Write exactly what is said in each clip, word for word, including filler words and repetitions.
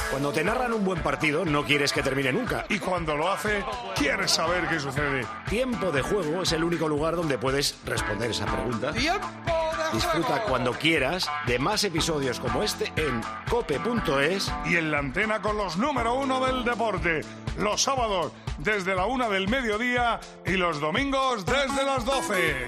Cuando te narran un buen partido, no quieres que termine nunca. Y cuando lo hace, quieres saber qué sucede. Tiempo de Juego es el único lugar donde puedes responder esa pregunta. ¡Tiempo de Disfruta juego! cuando quieras de más episodios como este en cope punto es. Y en la antena con los número uno del deporte. Los sábados desde la una del mediodía y los domingos desde las doce.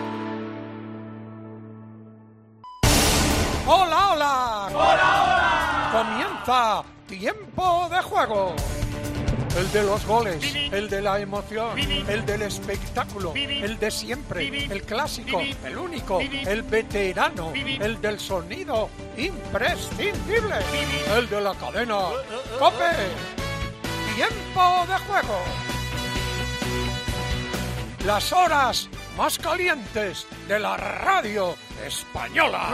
¡Hola, hola! ¡Hola, hola! Comienza Tiempo de Juego. El de los goles, el de la emoción, el del espectáculo, el de siempre, el clásico, el único, el veterano, el del sonido imprescindible, el de la cadena COPE. Tiempo de Juego. Las horas más calientes de la radio española.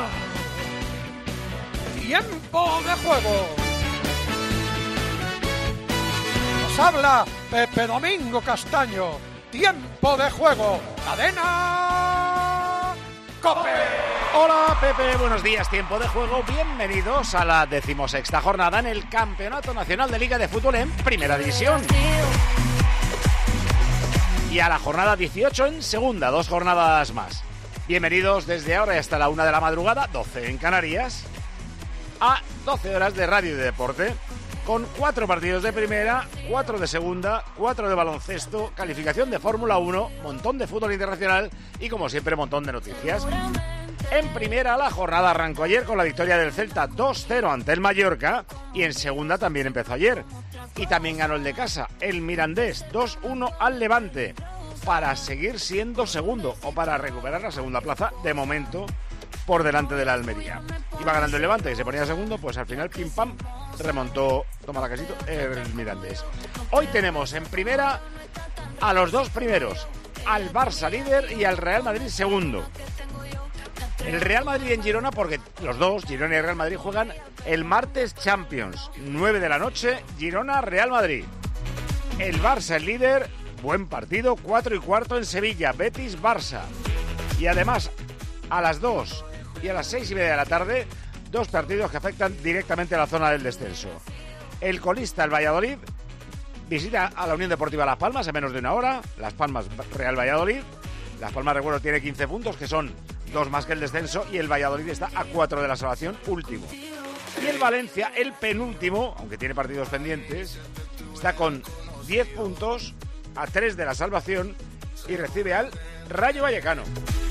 Tiempo de Juego. Nos habla Pepe Domingo Castaño. Tiempo de Juego. Cadena COPE. Hola Pepe, buenos días, Tiempo de Juego. Bienvenidos a la decimosexta jornada en el Campeonato Nacional de Liga de Fútbol en Primera División. Y a la jornada dieciocho en Segunda, dos jornadas más. Bienvenidos desde ahora hasta la una de la madrugada, doce en Canarias, a doce horas de radio y de deporte, con cuatro partidos de primera, cuatro de segunda, cuatro de baloncesto, calificación de Fórmula uno, montón de fútbol internacional y, como siempre, montón de noticias. En primera, la jornada arrancó ayer con la victoria del Celta dos cero ante el Mallorca, y en segunda también empezó ayer. Y también ganó el de casa, el Mirandés, dos uno al Levante, para seguir siendo segundo, o para recuperar la segunda plaza, de momento, por delante de la Almería. Iba ganando el Levante y se ponía segundo, pues al final, pim pam, remontó, toma la casito, el Mirandés. Hoy tenemos en primera a los dos primeros, al Barça líder y al Real Madrid segundo. El Real Madrid en Girona, porque los dos, Girona y Real Madrid, juegan el martes Champions, nueve de la noche, Girona-Real Madrid. El Barça el líder, buen partido, cuatro y cuarto en Sevilla, Betis-Barça. Y además, a las dos y a las seis y media de la tarde, dos partidos que afectan directamente a la zona del descenso. El colista, el Valladolid, visita a la Unión Deportiva Las Palmas en menos de una hora. Las Palmas, Real Valladolid. Las Palmas, recuerdo, tiene quince puntos, que son dos más que el descenso, y el Valladolid está a cuatro de la salvación, último. Y el Valencia, el penúltimo, aunque tiene partidos pendientes, está con diez puntos, a tres de la salvación, y recibe al Rayo Vallecano.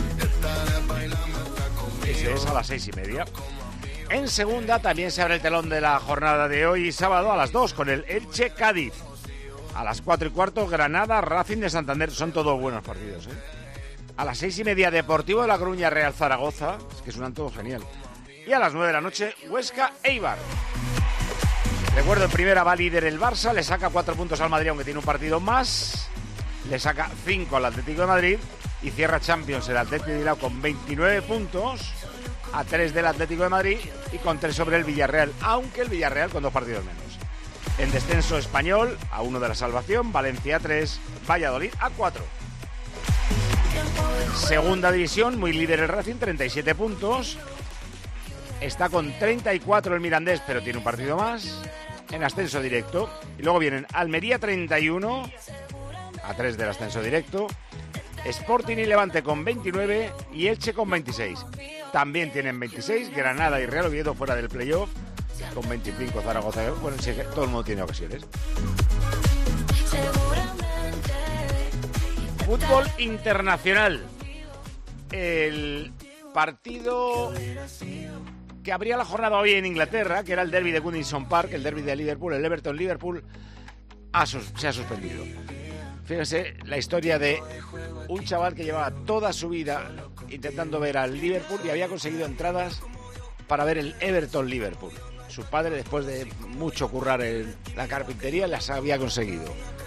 Ese es a las seis y media. En segunda también se abre el telón de la jornada de hoy, sábado, a las dos, con el Elche Cádiz. A las cuatro y cuarto, Granada, Racing de Santander. Son todos buenos partidos, ¿eh? A las seis y media, Deportivo de La Coruña, Real Zaragoza. Es que suenan todos genial. Y a las nueve de la noche, Huesca, Eibar. Recuerdo, en primera va líder el Barça, le saca cuatro puntos al Madrid, aunque tiene un partido más. Le saca cinco al Atlético de Madrid. Y cierra Champions el Atlético de Bilbao con veintinueve puntos, a tres del Atlético de Madrid y con tres sobre el Villarreal, aunque el Villarreal con dos partidos menos. En descenso español, a uno de la salvación, Valencia a tres, Valladolid a cuatro. Segunda división, muy líder el Racing, treinta y siete puntos. Está con treinta y cuatro el Mirandés, pero tiene un partido más. En ascenso directo. Y luego vienen Almería treinta y uno, a tres del ascenso directo. Sporting y Levante con veintinueve y Elche con veintiséis. También tienen veintiséis, Granada y Real Oviedo fuera del playoff con veinticinco, Zaragoza. Bueno, sí, todo el mundo tiene ocasiones. Fútbol internacional. El partido que abría la jornada hoy en Inglaterra, que era el derbi de Goodison Park, el derbi de Liverpool, el Everton-Liverpool, ha sus- se ha suspendido. Fíjense la historia de un chaval que llevaba toda su vida intentando ver al Liverpool y había conseguido entradas para ver el Everton-Liverpool. Su padre, después de mucho currar en la carpintería, las había conseguido.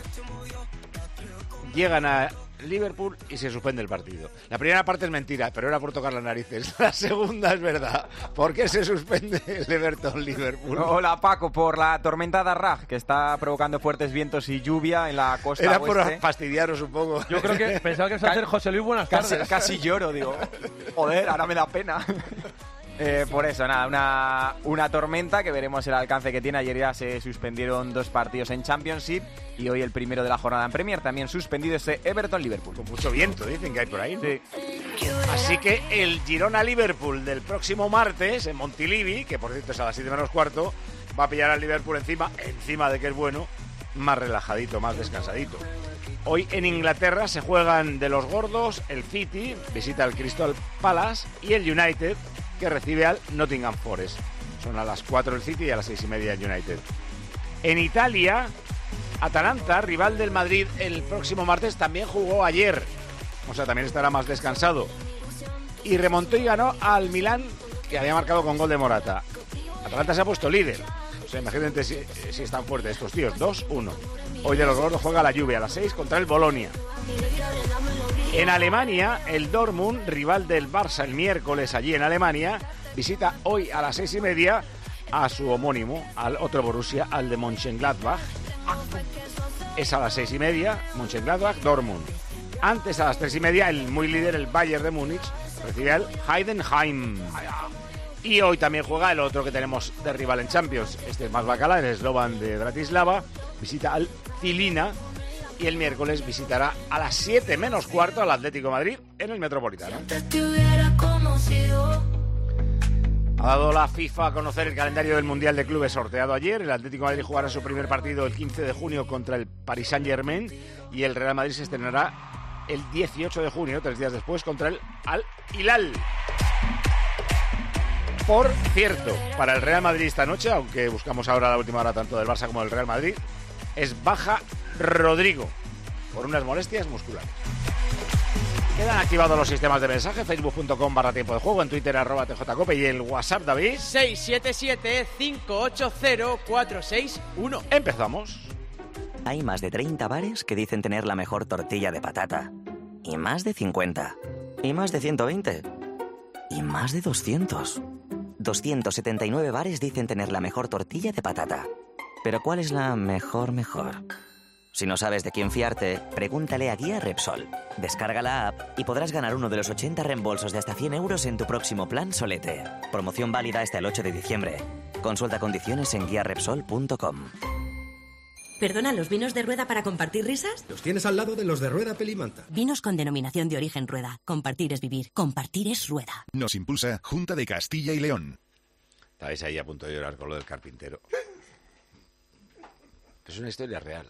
Llegan a Liverpool y se suspende el partido. La primera parte es mentira, pero era por tocar las narices. La segunda es verdad. ¿Por qué se suspende el Everton-Liverpool? Hola Paco, por la tormenta Darraj, que está provocando fuertes vientos y lluvia en la costa Era oeste. por fastidiaros un poco. Yo creo que pensaba que ibas a hacer José Luis, buenas Casi, tardes. casi lloro, digo. Joder, ahora me da pena. Eh, por eso, nada, una, una tormenta que veremos el alcance que tiene. Ayer ya se suspendieron dos partidos en Championship y hoy el primero de la jornada en Premier. También suspendido ese Everton-Liverpool. Con mucho viento, dicen que hay por ahí, ¿no? Sí. Así que el Girona-Liverpool del próximo martes en Montilivi, que por cierto es a las siete menos cuarto, va a pillar al Liverpool encima, encima de que es bueno, más relajadito, más descansadito. Hoy en Inglaterra se juegan de los gordos el City, visita al Crystal Palace, y el United, que recibe al Nottingham Forest. Son a las cuatro el City y a las seis y media el United. En Italia, Atalanta, rival del Madrid el próximo martes, también jugó ayer. O sea, también estará más descansado. Y remontó y ganó al Milán, que había marcado con gol de Morata. Atalanta se ha puesto líder. O sea, imagínate si, si están fuertes estos tíos. dos uno. Hoy de los gordos juega la Juve a las seis contra el Bolonia. En Alemania, el Dortmund, rival del Barça el miércoles allí en Alemania, visita hoy a las seis y media a su homónimo, al otro Borussia, al de Mönchengladbach. Es a las seis y media, Mönchengladbach, Dortmund. Antes, a las tres y media, el muy líder, el Bayern de Múnich, recibe al Heidenheim. Y hoy también juega el otro que tenemos de rival en Champions. Este es más bacala, el Slovan de Bratislava, visita al Cilina. Y el miércoles visitará a las siete menos cuarto al Atlético de Madrid en el Metropolitano. Ha dado la FIFA a conocer el calendario del Mundial de Clubes sorteado ayer. El Atlético de Madrid jugará su primer partido el quince de junio contra el Paris Saint-Germain y el Real Madrid se estrenará el dieciocho de junio, tres días después, contra el Al Hilal. Por cierto, para el Real Madrid esta noche, aunque buscamos ahora la última hora tanto del Barça como del Real Madrid, es baja Rodrigo por unas molestias musculares. Quedan activados los sistemas de mensaje, facebook punto com barra tiempo de juego, en Twitter arroba tjcope y el WhatsApp, David. seis siete siete, cinco ocho cero, cuatro seis uno. Empezamos. Hay más de treinta bares que dicen tener la mejor tortilla de patata. Y más de cincuenta. Y más de ciento veinte. Y más de doscientos. doscientos setenta y nueve bares dicen tener la mejor tortilla de patata. Pero ¿cuál es la mejor mejor? Si no sabes de quién fiarte, pregúntale a Guía Repsol. Descarga la app y podrás ganar uno de los ochenta reembolsos de hasta cien euros en tu próximo plan Solete. Promoción válida hasta el ocho de diciembre. Consulta condiciones en guía repsol punto com. ¿Perdona, los vinos de Rueda para compartir risas? Los tienes al lado de los de Rueda Pelimanta. Vinos con denominación de origen Rueda. Compartir es vivir. Compartir es Rueda. Nos impulsa Junta de Castilla y León. Estáis ahí a punto de llorar con lo del carpintero. Es una historia real.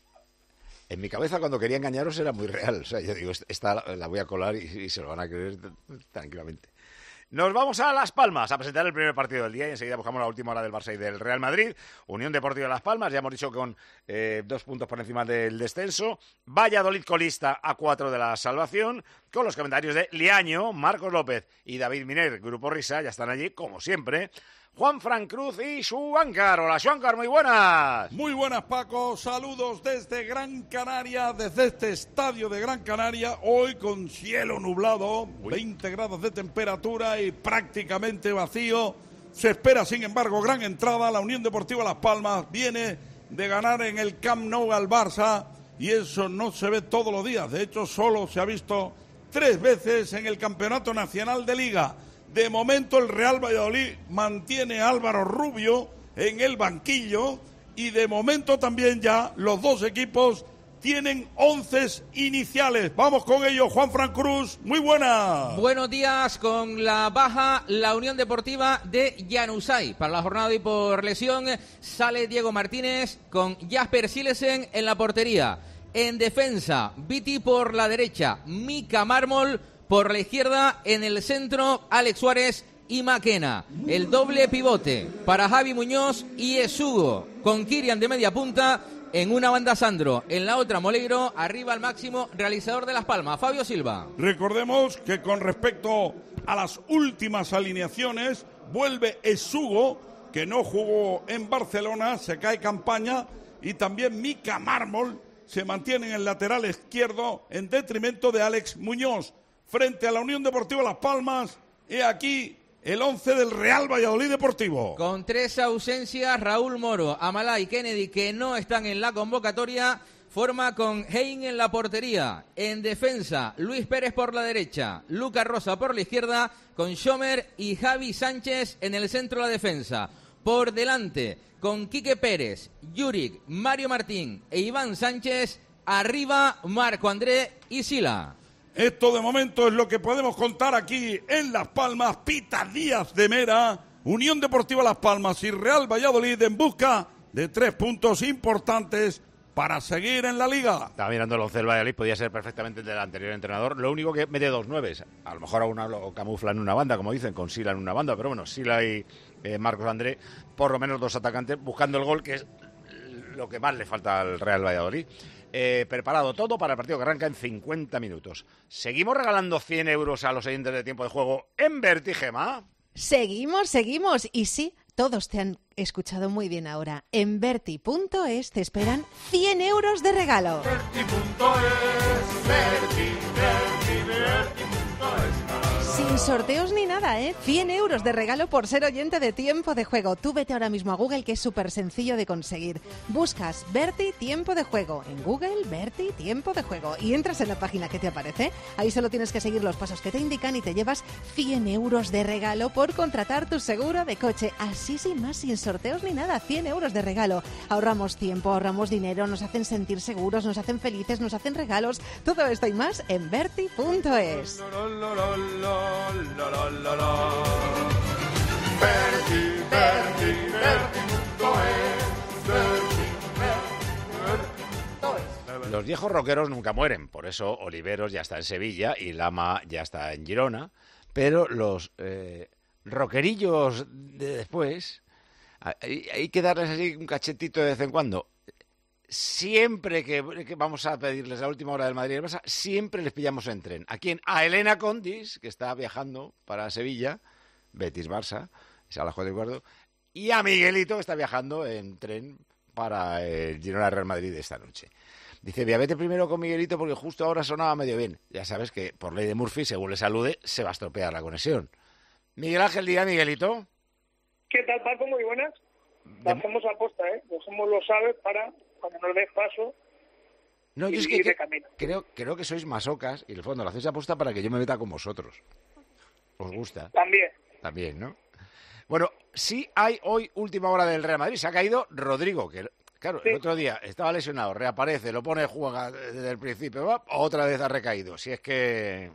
En mi cabeza, cuando quería engañaros, era muy real. O sea, yo digo, esta la voy a colar y, y se lo van a creer tranquilamente. Nos vamos a Las Palmas a presentar el primer partido del día y enseguida buscamos la última hora del Barça y del Real Madrid. Unión Deportiva Las Palmas, ya hemos dicho con eh, dos puntos por encima del descenso. Valladolid colista a cuatro de la salvación, con los comentarios de Liaño, Marcos López y David Miner. Grupo Risa, ya están allí, como siempre. Juan Fran Cruz y Schwankar. Hola, Schwankar, muy buenas. Muy buenas, Paco. Saludos desde Gran Canaria, desde este estadio de Gran Canaria, hoy con cielo nublado, veinte grados de temperatura y prácticamente vacío. Se espera, sin embargo, gran entrada. La Unión Deportiva Las Palmas viene de ganar en el Camp Nou al Barça y eso no se ve todos los días. De hecho, solo se ha visto tres veces en el Campeonato Nacional de Liga. De momento el Real Valladolid mantiene a Álvaro Rubio en el banquillo y de momento también ya los dos equipos tienen once iniciales. Vamos con ellos, Juan Fran Cruz, muy buena. Buenos días. Con la baja, la Unión Deportiva de Januzaj. Para la jornada y por lesión sale Diego Martínez con Jasper Silesen en la portería. En defensa, Viti por la derecha, Mika Mármol por la izquierda, en el centro, Alex Suárez y Maquena. El doble pivote para Javi Muñoz y Esugo, con Kirian de media punta, en una banda Sandro, en la otra Moleiro, arriba al máximo realizador de Las Palmas, Fabio Silva. Recordemos que con respecto a las últimas alineaciones, vuelve Esugo, que no jugó en Barcelona, se cae Campaña, y también Mika Mármol se mantiene en el lateral izquierdo en detrimento de Alex Muñoz. Frente a la Unión Deportiva Las Palmas, he aquí el once del Real Valladolid Deportivo. Con tres ausencias, Raúl Moro, Amalá y Kennedy, que no están en la convocatoria. Forma con Hein en la portería. En defensa, Luis Pérez por la derecha, Lucas Rosa por la izquierda, con Schomer y Javi Sánchez en el centro de la defensa. Por delante, con Quique Pérez, Juric, Mario Martín e Iván Sánchez. Arriba, Marco André y Sila. Esto de momento es lo que podemos contar aquí en Las Palmas. Pita Díaz de Mera, Unión Deportiva Las Palmas y Real Valladolid en busca de tres puntos importantes para seguir en la Liga. Estaba mirando el once del Valladolid, podía ser perfectamente el del anterior entrenador. Lo único que mete dos nueves. A lo mejor a una lo camufla en una banda, como dicen, con Sila en una banda. Pero bueno, Sila y eh, Marcos André, por lo menos dos atacantes, buscando el gol, que es lo que más le falta al Real Valladolid. Eh, preparado todo para el partido que arranca en cincuenta minutos. Seguimos regalando cien euros a los oyentes de Tiempo de Juego en Berti, Gema. Seguimos, seguimos. Y sí, todos te han escuchado muy bien ahora. En Berti punto es te esperan cien euros de regalo. Berti punto es, Berti, Berti, Berti punto es. Sin sorteos ni nada, ¿eh? cien euros de regalo por ser oyente de Tiempo de Juego. Tú vete ahora mismo a Google, que es súper sencillo de conseguir. Buscas Berti Tiempo de Juego. En Google, Berti Tiempo de Juego. Y entras en la página que te aparece. Ahí solo tienes que seguir los pasos que te indican y te llevas cien euros de regalo por contratar tu seguro de coche. Así sin más, sin sorteos ni nada. cien euros de regalo. Ahorramos tiempo, ahorramos dinero, nos hacen sentir seguros, nos hacen felices, nos hacen regalos. Todo esto y más en Berti punto es. La, la, la, la. Berti, Berti, Berti punto es, Berti, Berti, Berti. Los viejos rockeros nunca mueren, por eso Oliveros ya está en Sevilla y Lama ya está en Girona, pero los eh, rockerillos de después hay, hay que darles así un cachetito de vez en cuando. Siempre que, que vamos a pedirles la última hora del Madrid y el Barça, siempre les pillamos en tren. ¿A quién? A Elena Condis, que está viajando para Sevilla, Betis Barça, es a las cuatro y cuarto, y a Miguelito, que está viajando en tren para el Girona Real Madrid de esta noche. Dice, vea, vete primero con Miguelito porque justo ahora sonaba medio bien. Ya sabes que por ley de Murphy, según le salude, se va a estropear la conexión. Miguel Ángel, diga, Miguelito. ¿Qué tal, Paco? Muy buenas. Lo De... hacemos a posta, ¿eh? Lo hacemos los sabes para... cuando nos des paso. No, y, yo es que, que camino. creo, creo que sois masocas y en el fondo lo hacéis aposta para que yo me meta con vosotros. ¿Os gusta? También. También, ¿no? Bueno, sí hay hoy última hora del Real Madrid. Se ha caído Rodrigo, que claro, sí. El otro día estaba lesionado, reaparece, lo pone, juega desde el principio, ¿va? Otra vez ha recaído. Si es que...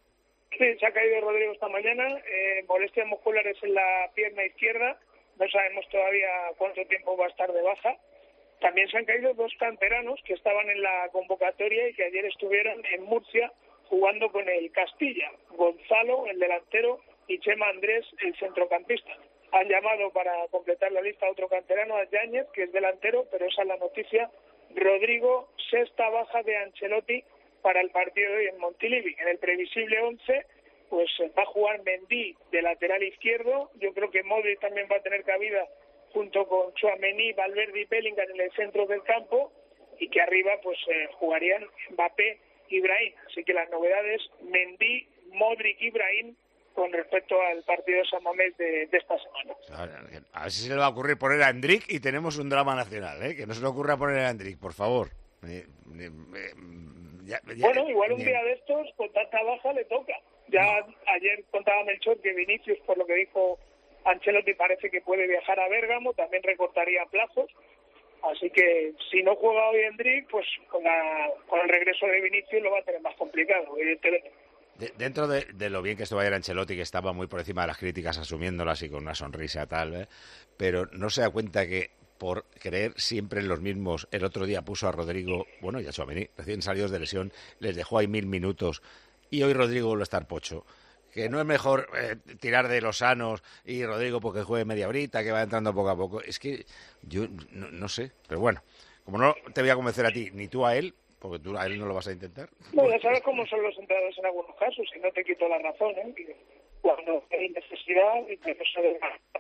Sí, se ha caído Rodrigo esta mañana, eh, molestias musculares en la pierna izquierda. No sabemos todavía cuánto tiempo va a estar de baja. También se han caído dos canteranos que estaban en la convocatoria y que ayer estuvieron en Murcia jugando con el Castilla. Gonzalo, el delantero, y Chema Andrés, el centrocampista. Han llamado para completar la lista a otro canterano, a Yáñez, que es delantero, pero esa es la noticia. Rodrigo, sexta baja de Ancelotti para el partido de hoy en Montilivi. En el previsible once, pues va a jugar Mendy de lateral izquierdo. Yo creo que Modric también va a tener cabida junto con Tchouaméni, Valverde y Bellingham en el centro del campo, y que arriba pues eh, jugarían Mbappé y Brahim. Así que las novedades, Mendy, Modric y Brahim con respecto al partido de San Mamés de, de esta semana. A ver si se le va a ocurrir poner a Endrick y tenemos un drama nacional, ¿eh? Que no se le ocurra poner a Endrick, por favor. Eh, eh, eh, ya, ya, bueno, igual un eh, día de estos, con tanta baja, le toca. Ya no. Ayer contaba Melchor que Vinicius, por lo que dijo Ancelotti, parece que puede viajar a Bérgamo, también recortaría plazos. Así que si no juega hoy Endrick, pues con, la, con el regreso de Vinicius lo va a tener más complicado, evidentemente. De, dentro de, de lo bien que estuvo ayer Ancelotti, que estaba muy por encima de las críticas, asumiéndolas y con una sonrisa tal, ¿eh? Pero no se da cuenta que por creer siempre en los mismos, el otro día puso a Rodrigo, bueno, y a Tchouaméni, recién salidos de lesión, les dejó ahí mil minutos, y hoy Rodrigo vuelve a estar pocho. Que no es mejor eh, tirar de los sanos y Rodrigo porque juegue media horita, que va entrando poco a poco. Es que yo no, no sé, pero bueno, como no te voy a convencer a ti, ni tú a él, porque tú a él no lo vas a intentar. Bueno, ya sabes cómo son los entrenadores en algunos casos, y no te quito la razón, ¿eh? Que cuando hay necesidad y que no se debe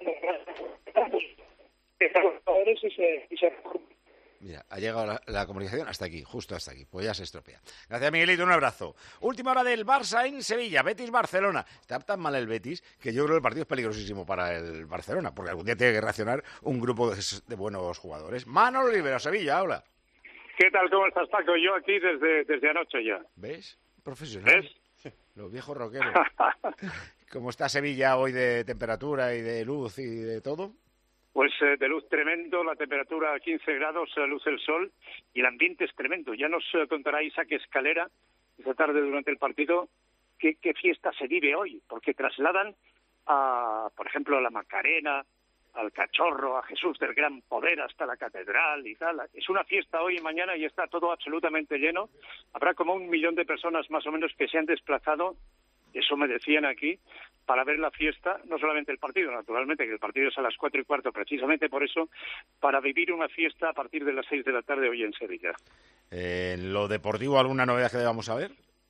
los jugadores y se, y se... Mira, ha llegado la, la comunicación hasta aquí, justo hasta aquí, pues ya se estropea. Gracias, Miguelito, un abrazo. Última hora del Barça en Sevilla, Betis-Barcelona. Está tan mal el Betis que yo creo que el partido es peligrosísimo para el Barcelona, porque algún día tiene que reaccionar un grupo de, de buenos jugadores. Manolo Rivera, Sevilla, hola. ¿Qué tal? ¿Cómo estás, Paco? Yo aquí desde, desde anoche ya. ¿Ves? Profesional. ¿Ves? Los viejos rockeros. ¿Cómo está Sevilla hoy de temperatura y de luz y de todo? Pues eh, de luz tremendo, la temperatura a quince grados, eh, luce el sol y el ambiente es tremendo. Ya nos eh, contará Isaac Escalera esta tarde durante el partido qué, qué fiesta se vive hoy, porque trasladan a, por ejemplo, a la Macarena, al Cachorro, a Jesús del Gran Poder hasta la Catedral y tal. Es una fiesta hoy y mañana y está todo absolutamente lleno. Habrá como un millón de personas más o menos que se han desplazado, eso me decían aquí, para ver la fiesta, no solamente el partido, naturalmente, que el partido es a las cuatro y cuarto, precisamente por eso, para vivir una fiesta a partir de las seis de la tarde hoy en Sevilla. Eh, ¿En lo deportivo alguna novedad que debamos saber?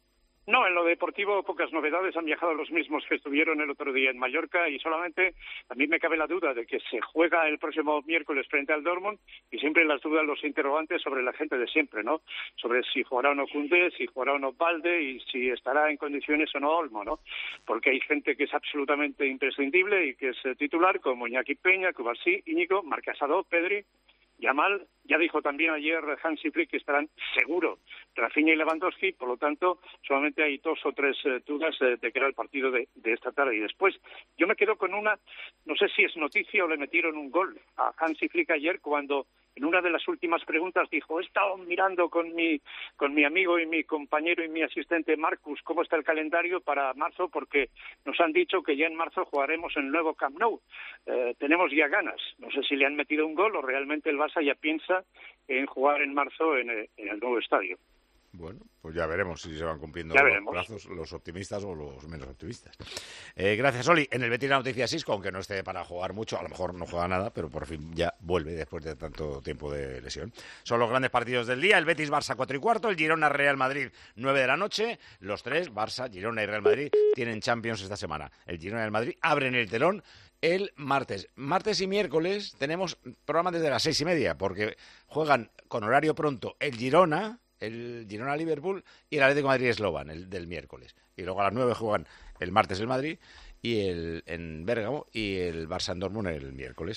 No, en lo deportivo pocas novedades, han viajado los mismos que estuvieron el otro día en Mallorca y solamente a mí me cabe la duda de que se juega el próximo miércoles frente al Dortmund y siempre las dudas, los interrogantes sobre la gente de siempre, ¿no? Sobre si jugará o no Koundé, si jugará o no Balde y si estará en condiciones o no Olmo, ¿no? Porque hay gente que es absolutamente imprescindible y que es eh, titular, como Iñaki Peña, Cubarsí, Íñigo, Marc Asado, Pedri, Yamal. Ya dijo también ayer Hansi Flick que estarán seguro Rafinha y Lewandowski, por lo tanto solamente hay dos o tres eh, dudas eh, de que era el partido de, de esta tarde. Y después yo me quedo con una, no sé si es noticia o le metieron un gol a Hansi Flick ayer cuando en una de las últimas preguntas dijo: he estado mirando con mi con mi amigo y mi compañero y mi asistente Marcus cómo está el calendario para marzo, porque nos han dicho que ya en marzo jugaremos en el nuevo Camp Nou. Eh, tenemos ya ganas. No sé si le han metido un gol o realmente el Barça ya piensa en jugar en marzo en el, en el nuevo estadio. Bueno, pues ya veremos si se van cumpliendo ya los veremos. plazos, los optimistas o los menos optimistas. Eh, gracias, Oli. En el Betis la noticia Isco, aunque no esté para jugar mucho, a lo mejor no juega nada, pero por fin ya vuelve después de tanto tiempo de lesión. Son los grandes partidos del día: el Betis-Barça cuatro y cuarto, el Girona-Real Madrid nueve de la noche. Los tres, Barça, Girona y Real Madrid, tienen Champions esta semana. El Girona y el Madrid abren el telón el martes. Martes y miércoles tenemos programa desde las seis y media, porque juegan con horario pronto el Girona, el Girona-Liverpool y el Atlético de Madrid-Slovan, el del miércoles. Y luego a las nueve juegan el martes el Madrid y el en Bérgamo y el Barça en Dortmund el miércoles.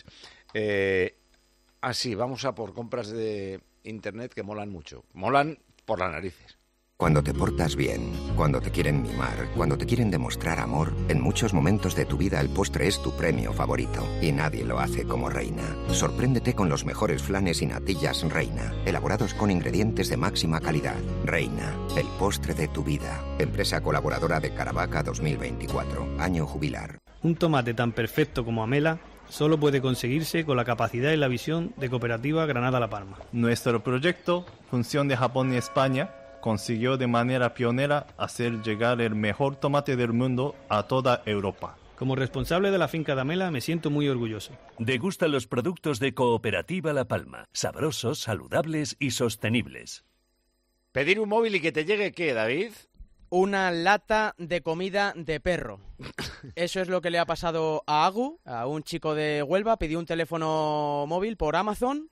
Eh, así, vamos a por compras de internet que molan mucho. Molan por las narices. Cuando te portas bien, cuando te quieren mimar, cuando te quieren demostrar amor, en muchos momentos de tu vida el postre es tu premio favorito. Y nadie lo hace como Reina. Sorpréndete con los mejores flanes y natillas Reina, elaborados con ingredientes de máxima calidad. Reina, el postre de tu vida. Empresa colaboradora de Caravaca dos mil veinticuatro, año jubilar. Un tomate tan perfecto como Amela solo puede conseguirse con la capacidad y la visión de Cooperativa Granada-La Palma. Nuestro proyecto, Función de Japón y España, consiguió de manera pionera hacer llegar el mejor tomate del mundo a toda Europa. Como responsable de la finca de Amela me siento muy orgulloso. Degustan los productos de Cooperativa La Palma, sabrosos, saludables y sostenibles. ¿Pedir un móvil y que te llegue qué, David? Una lata de comida de perro. Eso es lo que le ha pasado a Agu, a un chico de Huelva. Pidió un teléfono móvil por Amazon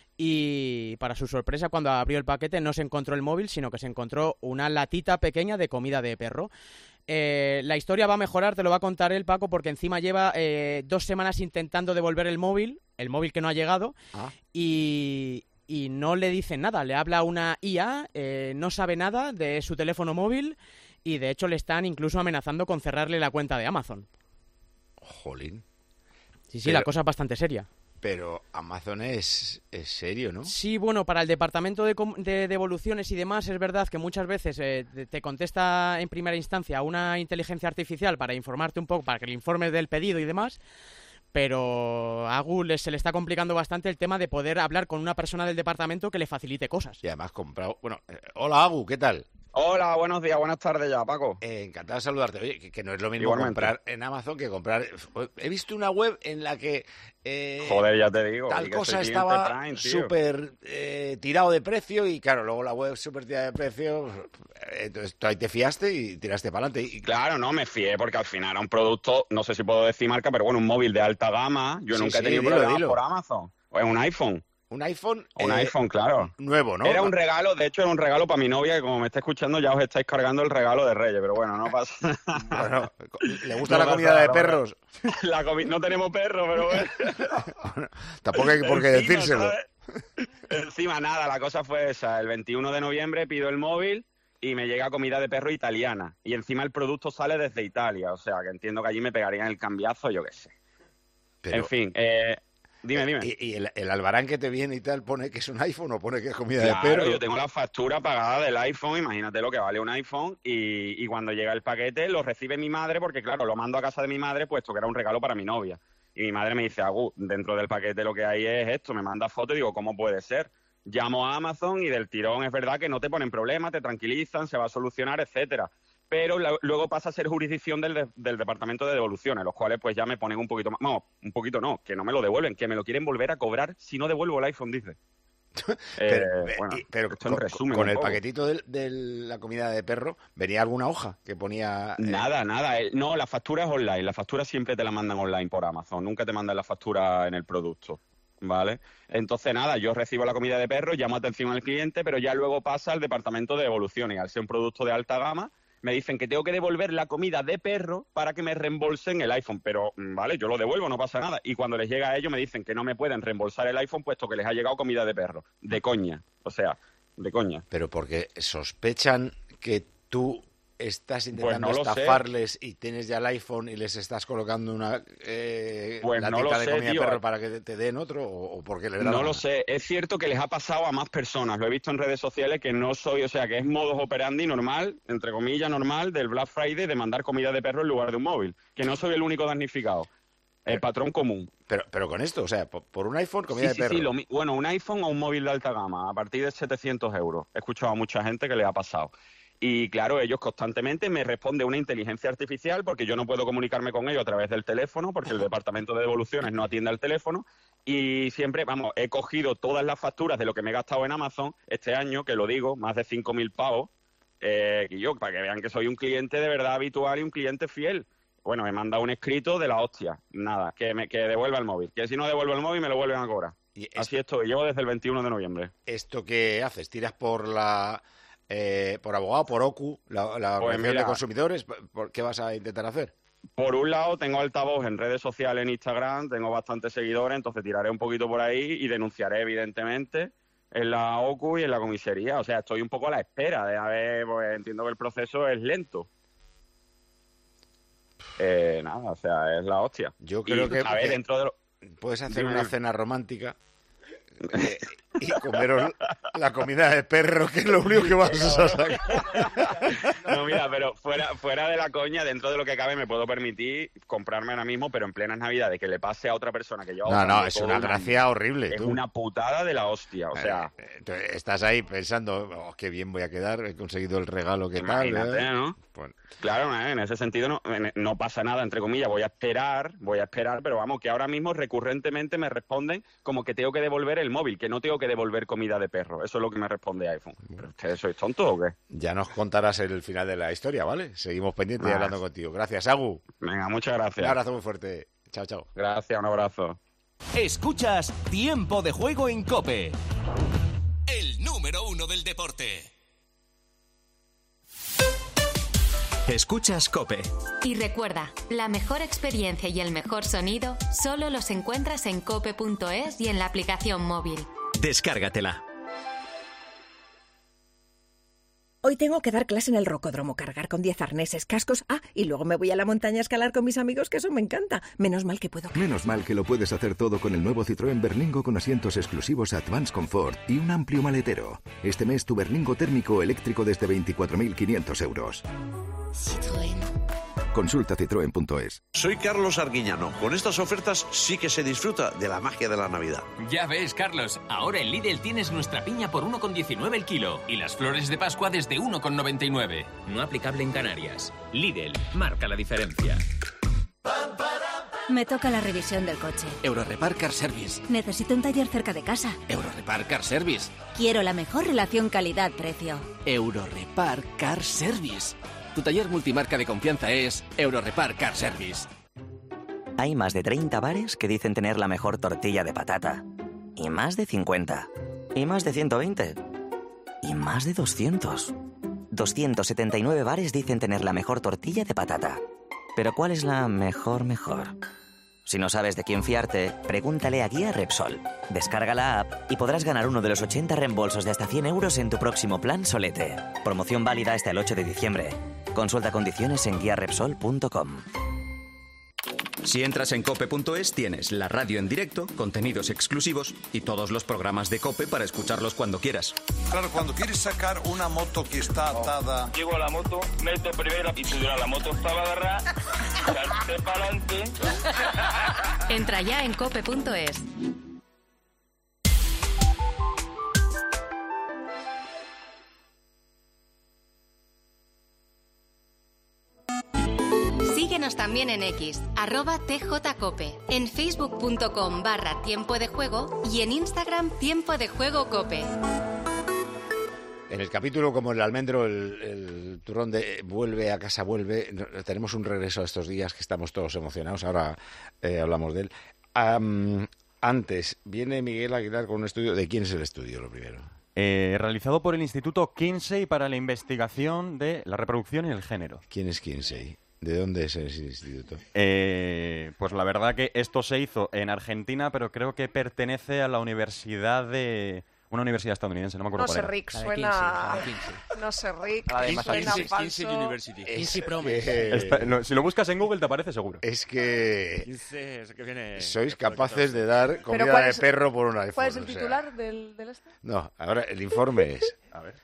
y para su sorpresa, cuando abrió el paquete no se encontró el móvil, sino que se encontró una latita pequeña de comida de perro. Eh, la historia va a mejorar, te lo va a contar él, Paco, porque encima lleva eh, dos semanas intentando devolver el móvil, el móvil que no ha llegado, ah. y, y no le dicen nada. Le habla una I A, eh, no sabe nada de su teléfono móvil y de hecho le están incluso amenazando con cerrarle la cuenta de Amazon. Jolín. Sí, sí, Pero... la cosa es bastante seria. Pero Amazon es, es serio, ¿no? Sí, bueno, para el departamento de, de devoluciones y demás es verdad que muchas veces eh, te contesta en primera instancia una inteligencia artificial para informarte un poco, para que le informes del pedido y demás, pero a Google se le está complicando bastante el tema de poder hablar con una persona del departamento que le facilite cosas. Y además comprado... Bueno, eh, hola Agu, ¿qué tal? Hola, buenos días, buenas tardes ya, Paco. Eh, encantado de saludarte. Oye, que, que no es lo mismo Igualmente. Comprar en Amazon que comprar... He visto una web en la que... Eh, Joder, ya te digo. Tal cosa estaba súper eh, tirado de precio y claro, luego la web súper tirada de precio. Entonces tú ahí te fiaste y tiraste para adelante. Y... Claro, no, me fié porque al final era un producto, no sé si puedo decir marca, pero bueno, un móvil de alta gama. Yo sí, nunca sí, he tenido dilo, problemas dilo. por Amazon. O es un iPhone. Un iPhone. Un eh, iPhone, claro. Nuevo, ¿no? Era un regalo, de hecho era un regalo para mi novia, que como me está escuchando ya os estáis cargando el regalo de Reyes, pero bueno, no pasa nada. Bueno, ¿le gusta no la comida de nada, perros? La comi- no tenemos perros, pero bueno. Bueno, tampoco hay por qué decírselo. Encima nada, la cosa fue esa. El veintiuno de noviembre pido el móvil y me llega comida de perro italiana. Y encima el producto sale desde Italia. O sea, que entiendo que allí me pegarían el cambiazo, yo qué sé. Pero, en fin, eh, dime, dime. ¿Y, y el, el albarán que te viene y tal pone que es un iPhone o pone que es comida Claro, de perro? yo tengo la factura pagada del iPhone, imagínate lo que vale un iPhone, y, y cuando llega el paquete lo recibe mi madre, porque claro, lo mando a casa de mi madre, puesto que era un regalo para mi novia. Y mi madre me dice, Agu, dentro del paquete lo que hay es esto, me manda foto y digo, ¿cómo puede ser? Llamo a Amazon y del tirón es verdad que no te ponen problemas, te tranquilizan, se va a solucionar, etcétera. Pero la, luego pasa a ser jurisdicción del, de, del departamento de devoluciones, los cuales pues ya me ponen un poquito más, no, un poquito no, que no me lo devuelven, que me lo quieren volver a cobrar si no devuelvo el iPhone, dice. pero eh, bueno, pero esto en con, resumen con un el poco. paquetito de, de la comida de perro, ¿venía alguna hoja que ponía...? eh, Nada, nada. eh, No, la factura es online. La factura siempre te la mandan online por Amazon. Nunca te mandan la factura en el producto, ¿vale? Entonces, nada, yo recibo la comida de perro, llamo atención al cliente, pero ya luego pasa al departamento de devolución. Y al ser un producto de alta gama, me dicen que tengo que devolver la comida de perro para que me reembolsen el iPhone. Pero, vale, yo lo devuelvo, no pasa nada. Y cuando les llega a ellos me dicen que no me pueden reembolsar el iPhone puesto que les ha llegado comida de perro. De coña. O sea, de coña. Pero porque sospechan que tú estás intentando Pues no lo sé. estafarles y tienes ya el iPhone y les estás colocando una eh, Pues no latita lo de sé, comida tío. de perro para que te, te den otro o, o porque les da la No gana? lo sé, es cierto que les ha pasado a más personas, lo he visto en redes sociales que no soy, o sea, que es modus operandi normal, entre comillas normal, del Black Friday de mandar comida de perro en lugar de un móvil, que no soy el único damnificado, el patrón común. Pero, pero con esto, o sea, por, por un iPhone, comida Sí, sí, de perro. sí, lo mi- bueno, un iPhone o un móvil de alta gama, a partir de setecientos euros. He escuchado a mucha gente que le ha pasado. Y claro, ellos constantemente me responde una inteligencia artificial porque yo no puedo comunicarme con ellos a través del teléfono porque el departamento de devoluciones no atiende al teléfono y siempre, vamos, he cogido todas las facturas de lo que me he gastado en Amazon este año, que lo digo, más de cinco mil pavos, eh, y yo, para que vean que soy un cliente de verdad habitual y un cliente fiel. Bueno, me manda un escrito de la hostia, nada, que me que devuelva el móvil, que si no devuelvo el móvil me lo vuelven a cobrar. Así estoy, llevo desde el veintiuno de noviembre. ¿Esto qué haces? ¿Tiras por la eh, por abogado, por O C U, la, la Pues Organización mira, de Consumidores? ¿Por qué vas a intentar hacer? Por un lado, tengo altavoz en redes sociales, en Instagram, tengo bastantes seguidores, entonces tiraré un poquito por ahí y denunciaré, evidentemente, en la O C U y en la comisaría. O sea, estoy un poco a la espera de a ver, pues entiendo que el proceso es lento. Eh, nada, o sea, es la hostia. Yo creo Y, que, a ver, que dentro de lo... puedes hacer Dime, una dime. cena romántica eh, y comeros la comida de perro, que es lo único que vas a sacar. No, mira, pero fuera, fuera de la coña, dentro de lo que cabe, me puedo permitir comprarme ahora mismo, pero en plenas navidades, que le pase a otra persona que yo... No, no, es una gracia horrible. Es tú. una putada de la hostia, o sea... Eh, eh, estás ahí pensando, oh, qué bien voy a quedar, he conseguido el regalo, qué tal. Imagínate, ¿eh? ¿no? Pues, Claro, eh, en ese sentido no, en- no pasa nada, entre comillas, voy a esperar, voy a esperar, pero vamos, que ahora mismo recurrentemente me responden como que tengo que devolver el móvil, que no tengo que devolver comida de perro. Eso es lo que me responde iPhone. ¿Pero ustedes sois tontos o qué? ya nos contarás el final de la historia, ¿vale? Seguimos pendientes y Ah. hablando contigo. Gracias, Agu. Venga, muchas gracias. Un abrazo muy fuerte. Chao, chao. Gracias, un abrazo. Escuchas Tiempo de Juego en COPE. El número uno del deporte. Escuchas COPE. Y recuerda, la mejor experiencia y el mejor sonido solo los encuentras en cope punto es y en la aplicación móvil. Descárgatela. Hoy tengo que dar clase en el rocódromo, cargar con diez arneses, cascos. Ah, y luego me voy a la montaña a escalar con mis amigos, que eso me encanta. Menos mal que puedo... Menos mal que lo puedes hacer todo con el nuevo Citroën Berlingo con asientos exclusivos Advance Comfort y un amplio maletero. Este mes tu Berlingo térmico o eléctrico desde veinticuatro mil quinientos euros. Citroën. Consulta citroen punto es. Soy Carlos Arguiñano. Con estas ofertas sí que se disfruta de la magia de la Navidad. Ya ves, Carlos, ahora en Lidl tienes nuestra piña por uno con diecinueve el kilo y las flores de Pascua desde uno con noventa y nueve. No aplicable en Canarias. Lidl, marca la diferencia. Me toca la revisión del coche. Eurorepar Car Service. Necesito un taller cerca de casa. Eurorepar Car Service. Quiero la mejor relación calidad-precio. Eurorepar Car Service. Tu taller multimarca de confianza es Eurorepar Car Service. Hay más de treinta bares que dicen tener la mejor tortilla de patata. Y más de cincuenta. Y más de ciento veinte. Y más de doscientos. doscientos setenta y nueve bares dicen tener la mejor tortilla de patata. Pero ¿cuál es la mejor mejor? Si no sabes de quién fiarte, pregúntale a Guía Repsol. Descarga la app y podrás ganar uno de los ochenta reembolsos de hasta cien euros en tu próximo plan Solete. Promoción válida hasta el ocho de diciembre. Consulta condiciones en guía repsol punto com. Si entras en cope punto es, tienes la radio en directo, contenidos exclusivos y todos los programas de COPE para escucharlos cuando quieras. Claro, cuando quieres sacar una moto que está atada... Llego a la moto, meto primero y si la moto estaba agarrada, salté para adelante. Entra ya en cope punto es. Síguenos también en X, arroba tjcope, en facebook.com barra tiempo de juego y en Instagram tiempo de juego cope. En el capítulo, como el almendro, el, el turrón de vuelve a casa, vuelve, tenemos un regreso a estos días que estamos todos emocionados, ahora eh, hablamos de él. Um, antes, viene Miguel Aguilar con un estudio. ¿De quién es el estudio, lo primero? Eh, realizado por el Instituto Kinsey para la investigación de la reproducción y el género. ¿Quién es Kinsey? ¿De dónde es ese instituto? Eh, pues la verdad que esto se hizo en Argentina, pero creo que pertenece a la universidad de... Una universidad estadounidense, no me acuerdo No sé, cuál era. Rick, suena... No sé, Rick, suena falso. University. Kinsey Promise. que- Está- no, si lo buscas en Google te aparece seguro. Es que Kinsey, es que viene- sois capaces de dar comida ¿cuál de es- perro por un iPhone. ¿Cuál es el o sea. titular del, del este? No, ahora el informe es... A ver.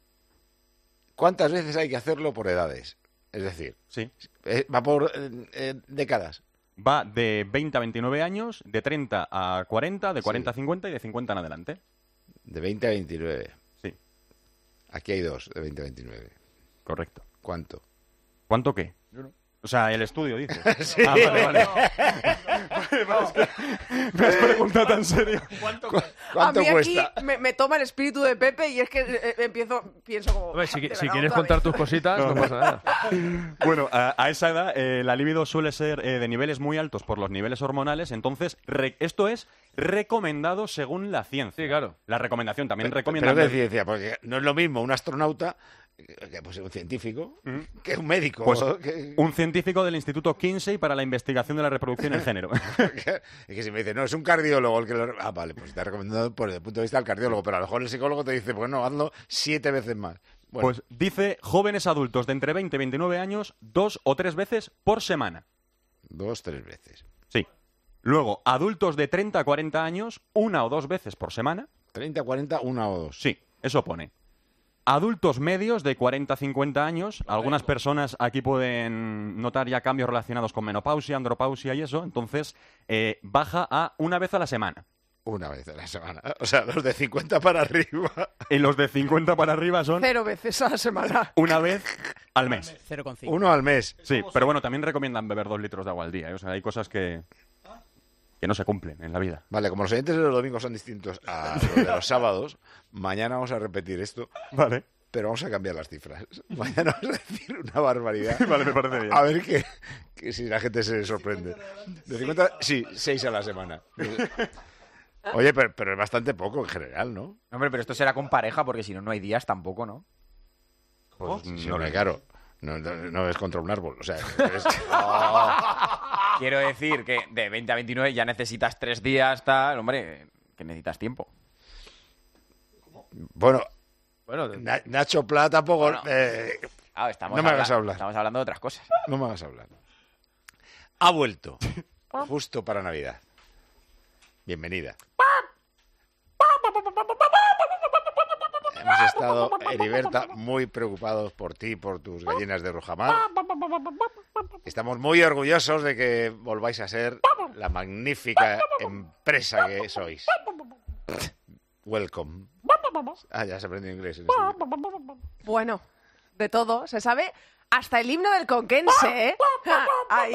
¿Cuántas veces hay que hacerlo por edades? Es decir, sí. eh, va por eh, eh, décadas. Va de veinte a veintinueve años, de treinta a cuarenta, de cuarenta a cincuenta y de cincuenta en adelante. De veinte a veintinueve. Sí. Aquí hay dos, de veinte a veintinueve. Correcto. ¿Cuánto? ¿Cuánto qué? O sea, el estudio dice. Sí. Ah, vale, vale. Vale, es que me has preguntado tan serio. ¿Cuánto, ¿Cuánto a mí cuesta? aquí me, me toma el espíritu de Pepe y es que eh, empiezo, pienso como... Hombre, si, "De si verdad, quieres otra contar vez". tus cositas, no, pasa nada. Bueno, a, a esa edad eh, la libido suele ser eh, de niveles muy altos por los niveles hormonales, entonces re- esto es recomendado según la ciencia. Sí, claro. La recomendación también Pero, recomienda... pero de ciencia, porque no es lo mismo un astronauta que pues, un científico que un médico. Pues que, un científico del Instituto Kinsey para la investigación de la reproducción y el género. que, que si me dice, no, es un cardiólogo el que lo... Ah, vale, pues te ha recomendado por el punto de vista del cardiólogo, pero a lo mejor el psicólogo te dice, bueno, hazlo siete veces más. Bueno, Pues dice jóvenes adultos de entre veinte y veintinueve años dos o tres veces por semana. Dos, tres veces. Sí. Luego, adultos de treinta a cuarenta años, una o dos veces por semana. treinta, cuarenta, una o dos. Sí, eso pone. Adultos medios de cuarenta a cincuenta años. Algunas personas aquí pueden notar ya cambios relacionados con menopausia, andropausia y eso. Entonces, eh, baja a una vez a la semana. Una vez a la semana. O sea, los de cincuenta para arriba. Y los de cincuenta para arriba son Cero veces a la semana. una vez al mes. cero coma cinco. Uno al mes. Sí, pero bueno, también recomiendan beber dos litros de agua al día. ¿eh? O sea, hay cosas que, que no se cumplen en la vida. Vale, como los oyentes de los domingos son distintos a los de los sábados, mañana vamos a repetir esto. Vale. Pero vamos a cambiar las cifras. Mañana vamos a decir una barbaridad. Vale, me parece bien. A ver que, que si la gente se sorprende. De cincuenta, sí, seis a la semana. Oye, pero, pero es bastante poco en general, ¿no? Hombre, pero esto será con pareja, porque si no, no hay días tampoco, ¿no? Pues no, no, claro. No, no, no es contra un árbol. O sea, es... No. Quiero decir que de veinte a veintinueve ya necesitas tres días, tal. Hombre, que necesitas tiempo. Bueno, Bueno, Na- Nacho Pla tampoco... Bueno. eh, Ah, estamos no me habla- hagas hablar. Estamos hablando de otras cosas. No me hagas hablar. Ha vuelto. Justo para Navidad. Bienvenida. Hemos estado, Heriberta, muy preocupados por ti, por tus gallinas de Rujamar. Estamos muy orgullosos de que volváis a ser la magnífica empresa que sois. Welcome. Ah, ya se aprendió inglés. En este... Bueno, de todo, se sabe hasta el himno del conquense, ¿eh? Ja, ahí.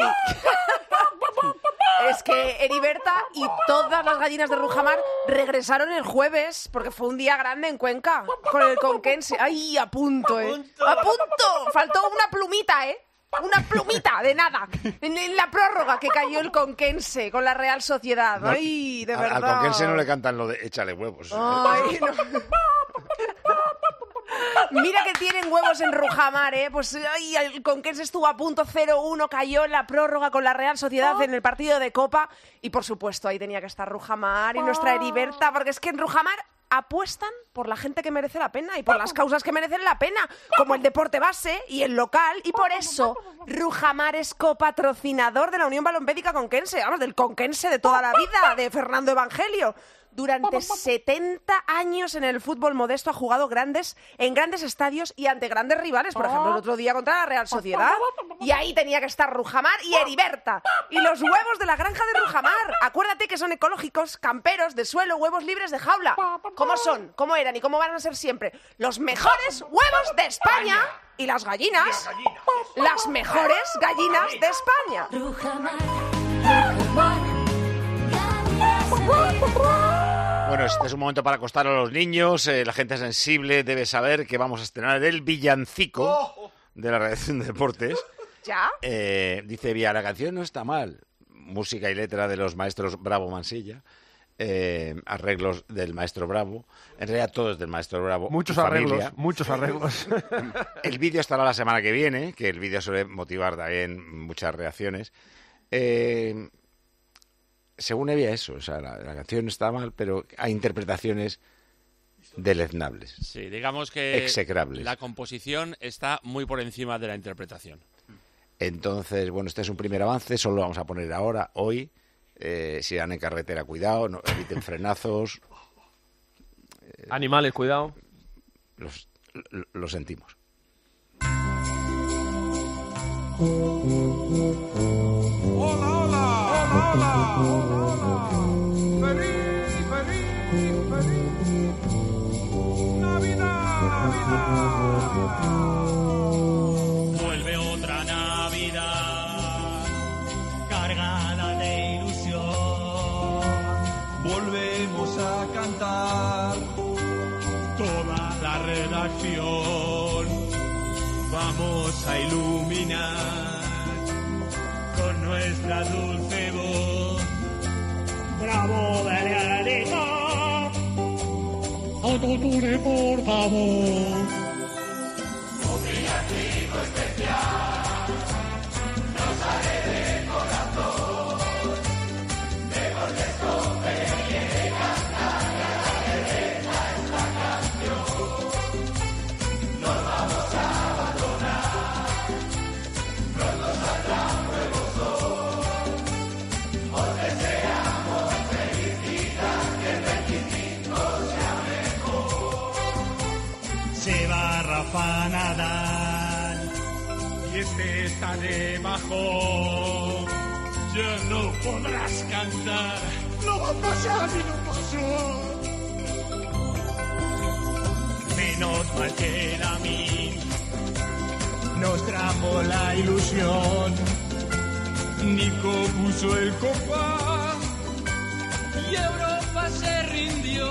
Es que Heriberta y todas las gallinas de Rujamar regresaron el jueves, porque fue un día grande en Cuenca, con el conquense. ¡Ay, a punto, eh! ¡A punto! Faltó una plumita, ¿eh? Una plumita, de nada. En, en la prórroga que cayó el conquense con la Real Sociedad. No, ¡Ay, de al, verdad! al conquense no le cantan lo de échale huevos. Ay, no. Mira que tienen huevos en Rujamar, ¿eh? Pues ay, el Conquense estuvo a punto, cero uno, cayó en la prórroga con la Real Sociedad en el partido de Copa. Y por supuesto, ahí tenía que estar Rujamar y nuestra Heriberta, porque es que en Rujamar apuestan por la gente que merece la pena y por las causas que merecen la pena, como el deporte base y el local, y por eso Rujamar es copatrocinador de la Unión Balompédica Conquense, vamos, del Conquense de toda la vida, de Fernando Evangelio. Durante setenta años en el fútbol modesto ha jugado grandes, en grandes estadios y ante grandes rivales, por ejemplo, el otro día contra la Real Sociedad, y ahí tenía que estar Rujamar y Heriberta, y los huevos de la granja de Rujamar. Acuérdate que son ecológicos, camperos, de suelo, huevos libres de jaula. ¿Cómo son? ¿Cómo eran? ¿Y cómo van a ser siempre? Los mejores huevos de España. Y las gallinas, las mejores gallinas de España. Bueno, este es un momento para acostar a los niños. Eh, la gente sensible debe saber que vamos a estrenar el villancico de la redacción de deportes. ¿Ya? Eh, dice Vía, la canción no está mal. Música y letra de los maestros Bravo Mansilla. Eh, arreglos del maestro Bravo. En realidad todo es del maestro Bravo. Muchos Familia. arreglos, muchos arreglos. El vídeo estará la semana que viene, que el vídeo suele motivar también muchas reacciones. Eh... Según había eso, o sea, la, la canción está mal, pero hay interpretaciones deleznables. Sí, digamos que execrables. La composición está muy por encima de la interpretación. Entonces, bueno, este es un primer avance, solo lo vamos a poner ahora, hoy. Eh, si van en carretera, cuidado, no, eviten frenazos. Eh, Animales, cuidado. Los, lo, lo sentimos. Hola, hola, hola, hola. Feliz, feliz, feliz. Navidad, Navidad. Vuelve otra Navidad cargada de ilusión. Volvemos a cantar toda la redacción. Vamos a iluminar con nuestra dulce voz. Bravo, dale a la letra. Autotune, por favor. Un villancico especial nos sale del corazón. Deportes Cope quiere cantar a la derecha esta canción. Nos vamos a abandonar. Pronto saldrá un nuevo sol. Os deseamos felicidad, que el veinticinco sea mejor. Se va Rafa Nadal y este está de bajón. Ya no podrás cantar, no va a pasar y no pasó. Menos mal que la mí nos trajo la ilusión. Nico puso el compás y Europa se rindió.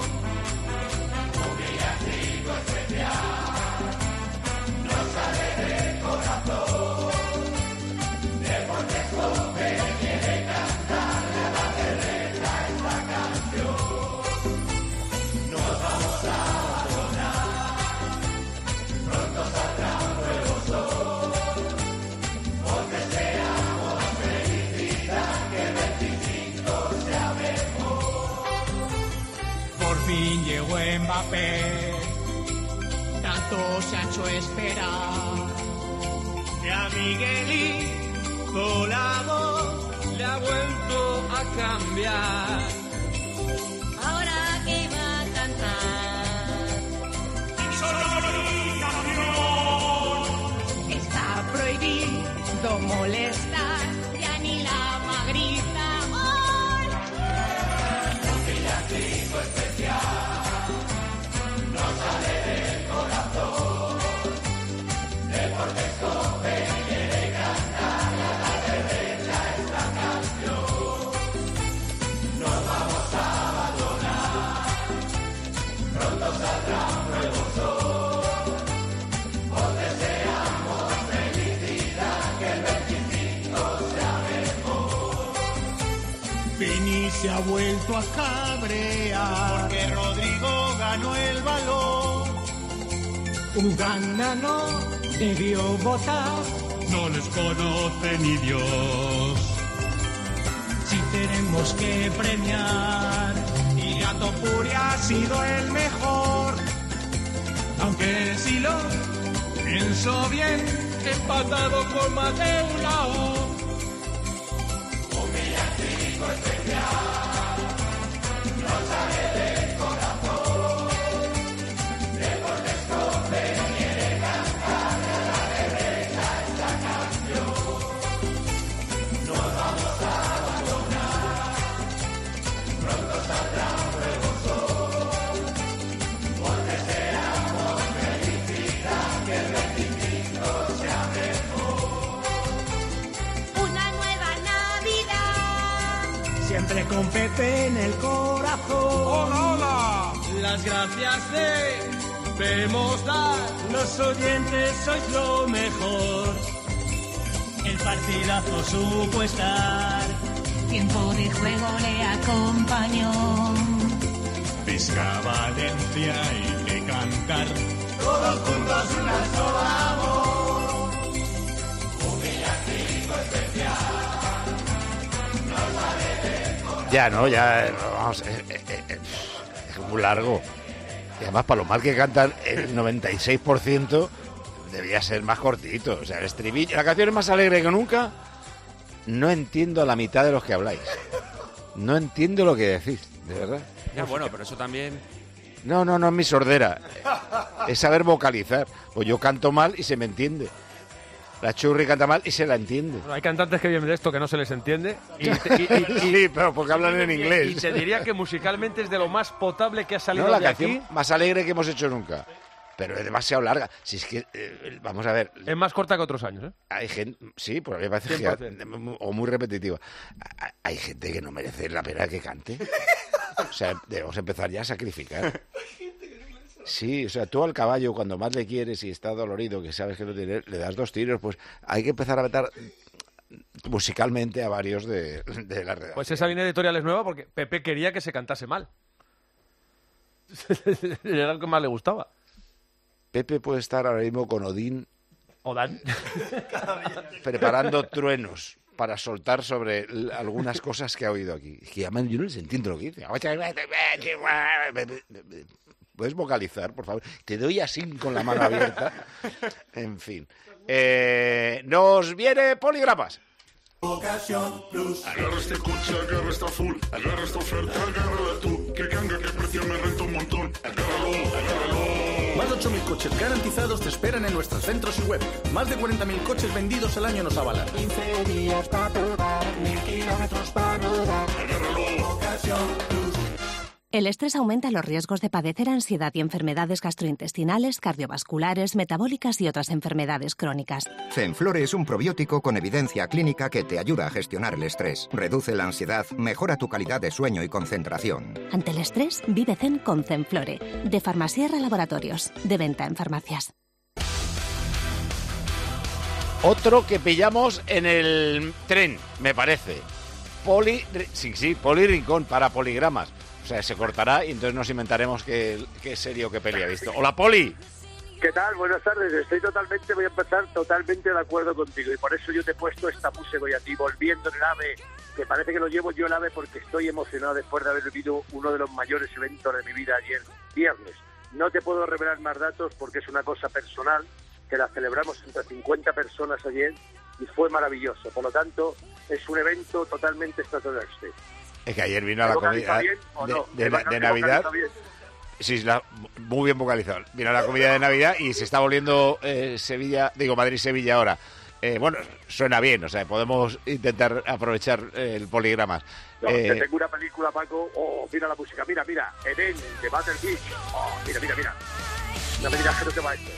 Un villancico especial nos sale del corazón. Deportes Cope quiere cantarle a la terreta esta canción. Nos vamos a abandonar. Pronto saldrá un nuevo sol. Os deseamos felicidad, que el veinticinco sea mejor. Por fin llegó Mbappé, tanto se ha hecho esperar. Y a Miguelito la voz le ha vuelto a cambiar. Ahora que va a cantar Solicitación. Está prohibido molestar, ya ni la magrita hoy. Un villancico especial nos sale del corazón. Deportes Cope quiere cantar a la derecha esta canción. Nos vamos a abandonar. Pronto saldrá un nuevo sol. Os deseamos felicidad, que el veinticinco sea mejor. Vini se ha vuelto a cabrear porque Rodrigo ganó el balón. Uganda no debió votar. No les conoce ni Dios. Si tenemos que premiar, y Gato Furia ha sido el mejor. Aunque si lo pienso bien, empatado con Mateo Lao. Un villancico especial, no sale del corazón. Deportes Cope quiere cantarle a la derecha esta canción. Nos vamos a abandonar, pronto saldrá un nuevo sol. Os deseamos felicidad, que el veinticinco sea mejor. Una nueva Navidad, siempre con Pepe en el corazón. ¡Hola, hola! Las gracias debemos dar, los oyentes sois lo mejor. El partidazo supo estar, tiempo de juego le acompañó. Visca Valencia y que cantar, todos juntos una sola voz. Un villancico especial, no sale del corazón. Ya, ¿no? Ya, vamos, eh, eh, eh, es muy largo. Y además, para lo mal que cantan, el noventa y seis por ciento debía ser más cortito. O sea, el estribillo, la canción es más alegre que nunca. No entiendo a la mitad de los que habláis. No entiendo lo que decís, de verdad. Ya, bueno, pero eso también... No, no, no es mi sordera. Es saber vocalizar. Pues yo canto mal y se me entiende. La Churri canta mal y se la entiende. Bueno, hay cantantes que vienen de esto que no se les entiende. Y te, y, y, y, sí, pero porque hablan en inglés. Y te diría que musicalmente es de lo más potable que ha salido no, la de canción aquí. Más alegre que hemos hecho nunca. Pero es demasiado larga. Si es que, eh, vamos a ver. Es más corta que otros años, ¿eh? Hay gente, sí, pues a mí me parece que, o muy repetitiva. Hay gente que no merece la pena que cante. O sea, debemos empezar ya a sacrificar. Sí, o sea, tú al caballo, cuando más le quieres y está dolorido, que sabes que no tiene, le das dos tiros, pues hay que empezar a meter musicalmente a varios de, de la redacción. Pues esa línea editorial es nueva porque Pepe quería que se cantase mal. Era lo que más le gustaba. Pepe puede estar ahora mismo con Odín. Odán. Preparando truenos para soltar sobre l- algunas cosas que ha oído aquí. Es que además yo no les entiendo lo que dice. ¿Puedes vocalizar, por favor? Te doy así con la mano abierta. En fin. Eh, nos viene Poligramas. Ocasión Plus. Agarra este coche, agarra esta full, agarra esta oferta, agárrala tú. Que canga, que precio me renta un montón. Agárralo, agárralo. Más de ocho mil coches garantizados te esperan en nuestros centros y web. Más de cuarenta mil coches vendidos al año nos avalan. quince días para probar, mil kilómetros para rodar. Agárralo. Ocasión Plus. El estrés aumenta los riesgos de padecer ansiedad y enfermedades gastrointestinales, cardiovasculares, metabólicas y otras enfermedades crónicas. Zenflore es un probiótico con evidencia clínica que te ayuda a gestionar el estrés, reduce la ansiedad, mejora tu calidad de sueño y concentración. Ante el estrés, vive zen con Zenflore, de Farmasierra Laboratorios, de venta en farmacias. Otro que pillamos en el tren, me parece. Poli, sí, sí, Poli Rincón para Poligramas. O sea, se cortará y entonces nos inventaremos qué, qué serio, qué peli ha visto. ¡Hola, Poli! ¿Qué tal? Buenas tardes. Estoy totalmente, voy a empezar totalmente de acuerdo contigo y por eso yo te he puesto esta música hoy a ti, volviendo en el AVE, que parece que lo llevo yo el AVE porque estoy emocionado después de haber vivido uno de los mayores eventos de mi vida ayer, viernes. No te puedo revelar más datos porque es una cosa personal, que la celebramos entre cincuenta personas ayer y fue maravilloso. Por lo tanto, es un evento totalmente extraterrestre. Es que ayer vino a la comida de, no? de, de, de Navidad. Sí, la, muy bien vocalizado. Vino a la comida de Navidad y se está volviendo eh, Sevilla, digo Madrid-Sevilla ahora. Eh, bueno, suena bien, o sea, podemos intentar aprovechar eh, el Poligramas. No, eh, te tengo una película, Paco. Oh, mira la música, mira, mira. Eden, de Battle Beach. Oh, mira, mira, mira. No me dirás que no te va esto.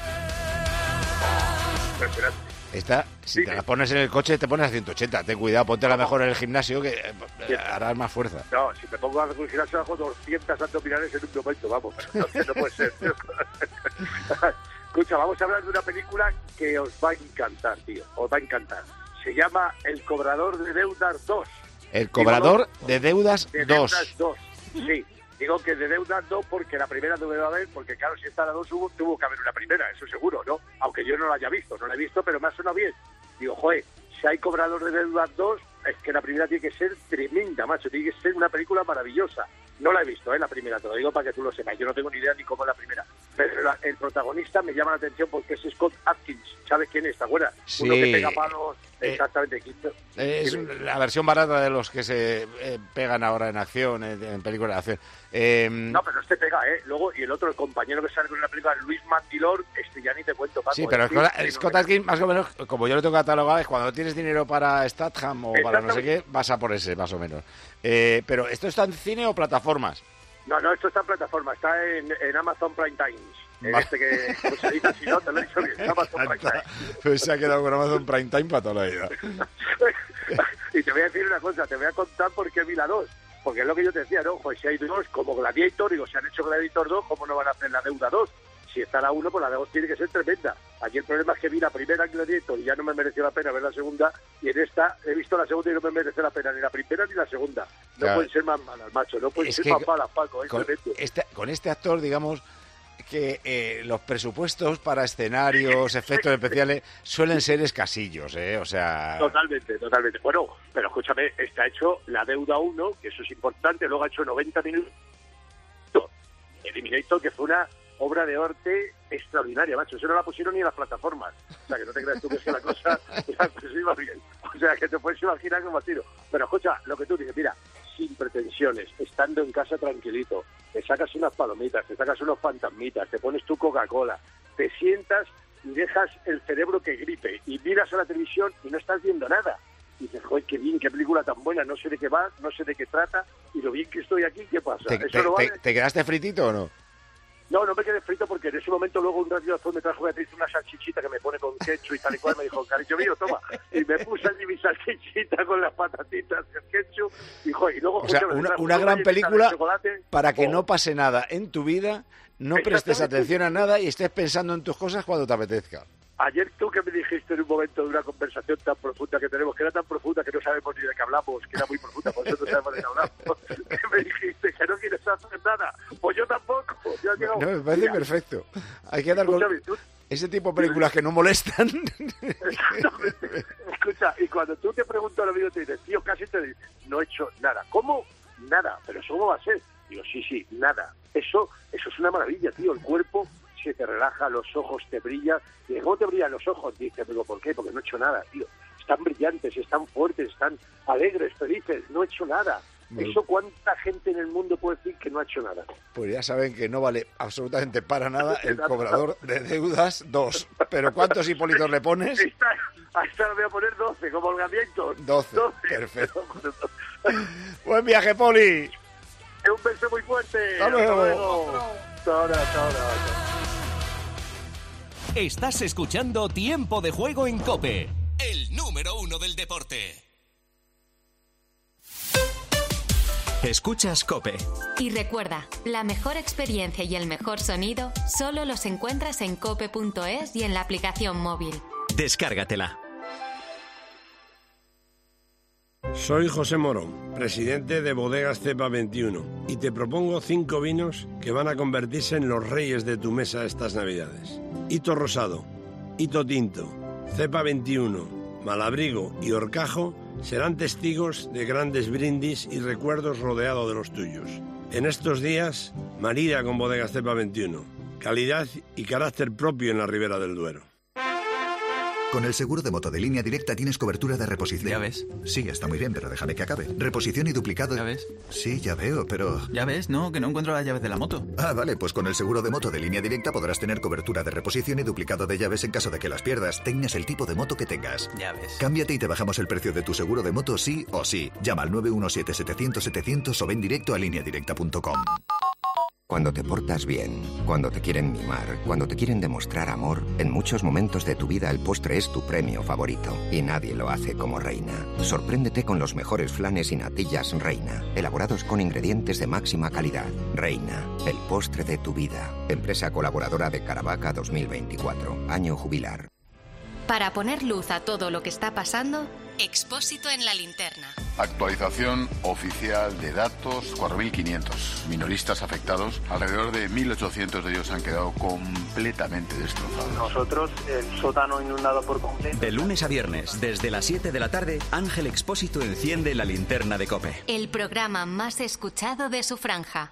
Oh, impresionante. Esta, si Dime. te la pones en el coche, te pones a ciento ochenta. Ten cuidado, ponte la mejor en el gimnasio, que eh, harás más fuerza. No, si me pongo a hacer el gimnasio, hago doscientas abdominales en un momento, vamos. No, no puede ser. Escucha, vamos a hablar de una película que os va a encantar, tío. Os va a encantar. Se llama El Cobrador de Deudas dos. El Cobrador de Deudas de dos. Deudas dos, sí. Digo que de deuda no, porque la primera no me va a ver, porque claro, si está la dos hubo, tuvo que haber una primera, eso seguro, ¿no? Aunque yo no la haya visto, no la he visto, pero me ha sonado bien. Digo, joder, si hay Cobrador de Deudas dos, es que la primera tiene que ser tremenda, macho, tiene que ser una película maravillosa. No la he visto, ¿eh? La primera, te lo digo para que tú lo sepas. Yo no tengo ni idea ni cómo es la primera. Pero la, el protagonista me llama la atención porque es Scott Adkins. ¿Sabes quién es? ¿Te acuerdas? Sí. Uno que pega palos. Eh, Exactamente. Es un- la versión barata de los que se eh, pegan ahora en acción, en, en películas de acción. Eh, No, pero este pega, ¿eh? Luego, y el otro, el compañero que sale con la película, Luis Mantilor, este ya ni te cuento, Paco. Sí, pero ¿eh? Scott, Sí, Scott no, Adkins, más o menos, como yo lo tengo catalogado, es cuando tienes dinero para Statham o para no sé qué, vas a por ese, más o menos. Eh, pero, ¿esto está en cine o plataformas? No, no, esto está en plataforma, está en, en Amazon Prime Times. En Vale. este que, como se dice así, no, te lo he dicho bien, Amazon Prime Times. Pues se ha quedado con Amazon Prime Time para toda la vida. Y te voy a decir una cosa, te voy a contar por qué vi la dos. Porque es lo que yo te decía, ¿no? Pues si hay dos, como Gladiator, digo, si han hecho Gladiator dos, ¿cómo no van a hacer la deuda dos? Si está la uno, pues la dos tiene que ser tremenda. Aquí el problema es que vi la primera Gladiator y ya no me mereció la pena ver la segunda, y en esta he visto la segunda y no me merece la pena ni la primera ni la segunda. No Claro. pueden ser más malas, macho, no pueden Es ser que más malas, Paco, es Con tremendo. este, con este actor, digamos que eh, los presupuestos para escenarios, efectos especiales, suelen ser escasillos, ¿eh? O sea... Totalmente, totalmente. Bueno, pero escúchame, está hecho la deuda uno, que eso es importante, luego ha hecho noventa minutos. Eliminator, que fue una obra de arte extraordinaria, macho. Eso no la pusieron ni en las plataformas. O sea, que no te creas tú que es que la cosa la cosa iba bien. O sea, que te puedes imaginar como tiro. Pero escucha, lo que tú dices, mira, sin pretensiones, estando en casa tranquilito, te sacas unas palomitas, te sacas unos fantasmitas, te pones tu Coca-Cola, te sientas y dejas el cerebro que gripe y miras a la televisión y no estás viendo nada. Y dices, joder, qué bien, qué película tan buena, no sé de qué va, no sé de qué trata, y lo bien que estoy aquí, ¿qué pasa? ¿Te, ¿Eso te- no vale? te- te quedaste fritito o no? No, no me quedé frito porque en ese momento luego un ratito después me trajo Beatriz una salchichita que me pone con ketchup y tal y cual, me dijo, cariño mío, toma. Y me puse allí mi salchichita con las patatitas, el ketchup, y, joder, y luego... O sea, escúchame, me una, trajo una una gran galletita de película chocolate. para que Oh. no pase nada en tu vida, no prestes Exactamente. atención a nada y estés pensando en tus cosas cuando te apetezca. Ayer tú que me dijiste en un momento de una conversación tan profunda que tenemos, que era tan profunda que no sabemos ni de qué hablamos, que era muy profunda, por eso no sabemos de qué hablamos, que me dijiste que no quieres hacer nada, pues yo tampoco. Yo he llegado- No, me parece Mira, perfecto. Hay que dar con escúchame, tú- ese tipo de películas que no molestan. Escucha, y cuando tú te preguntas a los amigos, te dices, tío, casi te dices, no he hecho nada. ¿Cómo? Nada. ¿Pero eso cómo va a ser? Digo, sí, sí, nada. Eso eso es una maravilla, tío. El cuerpo se te relaja, los ojos te brillan. Y dices, ¿cómo te brillan los ojos? Dices, digo, ¿por qué? Porque no he hecho nada, tío. Están brillantes, están fuertes, están alegres, felices. No he hecho nada. Bueno. ¿Eso cuánta gente en el mundo puede decir que no ha hecho nada? Pues ya saben que no vale absolutamente para nada el cobrador de deudas dos. Pero ¿cuántos Hipólitos le pones? Esta, a esta le voy a poner doce, como el Gladiator. doce. Perfecto. Buen viaje, Poli. Un beso muy fuerte. Hasta luego. Hasta ahora, hasta ahora. Estás escuchando Tiempo de Juego en COPE, el número uno del deporte. Escuchas COPE. Y recuerda, la mejor experiencia y el mejor sonido solo los encuentras en cope punto es y en la aplicación móvil. Descárgatela. Soy José Morón, presidente de Bodegas Cepa veintiuno, y te propongo cinco vinos que van a convertirse en los reyes de tu mesa estas Navidades. Hito Rosado, Hito Tinto, Cepa veintiuno, Malabrigo y Horcajo serán testigos de grandes brindis y recuerdos rodeado de los tuyos. En estos días, marida con Bodegas Cepa veintiuno, calidad y carácter propio en la Ribera del Duero. Con el seguro de moto de Línea Directa tienes cobertura de reposición. Ya ves. Sí, está muy bien, pero déjame que acabe. Reposición y duplicado. ¿Ya ves? Sí, ya veo, pero... Ya ves, no, que no encuentro las llaves de la moto. Ah, vale, pues con el seguro de moto de Línea Directa podrás tener cobertura de reposición y duplicado de llaves en caso de que las pierdas, tengas el tipo de moto que tengas. Ya ves. Cámbiate y te bajamos el precio de tu seguro de moto sí o sí. Llama al nueve uno siete, setecientos, setecientos o ven directo a línea directa punto com. Cuando te portas bien, cuando te quieren mimar, cuando te quieren demostrar amor, en muchos momentos de tu vida el postre es tu premio favorito. Y nadie lo hace como Reina. Sorpréndete con los mejores flanes y natillas Reina, elaborados con ingredientes de máxima calidad. Reina, el postre de tu vida. Empresa colaboradora de Caravaca dos mil veinticuatro, año jubilar. Para poner luz a todo lo que está pasando, Expósito en la linterna. Actualización oficial de datos, cuatro mil quinientos minoristas afectados. Alrededor de mil ochocientos de ellos han quedado completamente destrozados. Nosotros, el sótano inundado por completo. De lunes a viernes, desde las siete de la tarde, Ángel Expósito enciende la linterna de COPE. El programa más escuchado de su franja.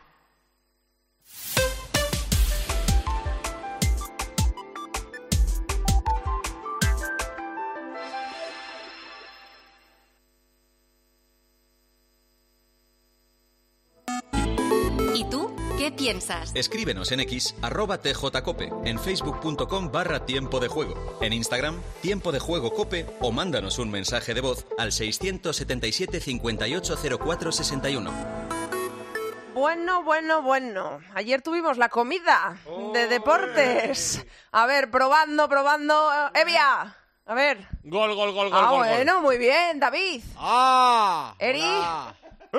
¿Y tú? ¿Qué piensas? Escríbenos en X, arroba tjcope, en facebook.com barra tiempo de juego, en Instagram, tiempo de juego cope, o mándanos un mensaje de voz al seiscientos setenta y siete, cincuenta y ocho, cero cuatro sesenta y uno. Bueno, bueno, bueno. Ayer tuvimos la comida de deportes. A ver, probando, probando. Evia, a ver. Gol, gol, gol, gol. Ah, gol, bueno, gol. muy bien, David. ¡Ah! Eri. Hola.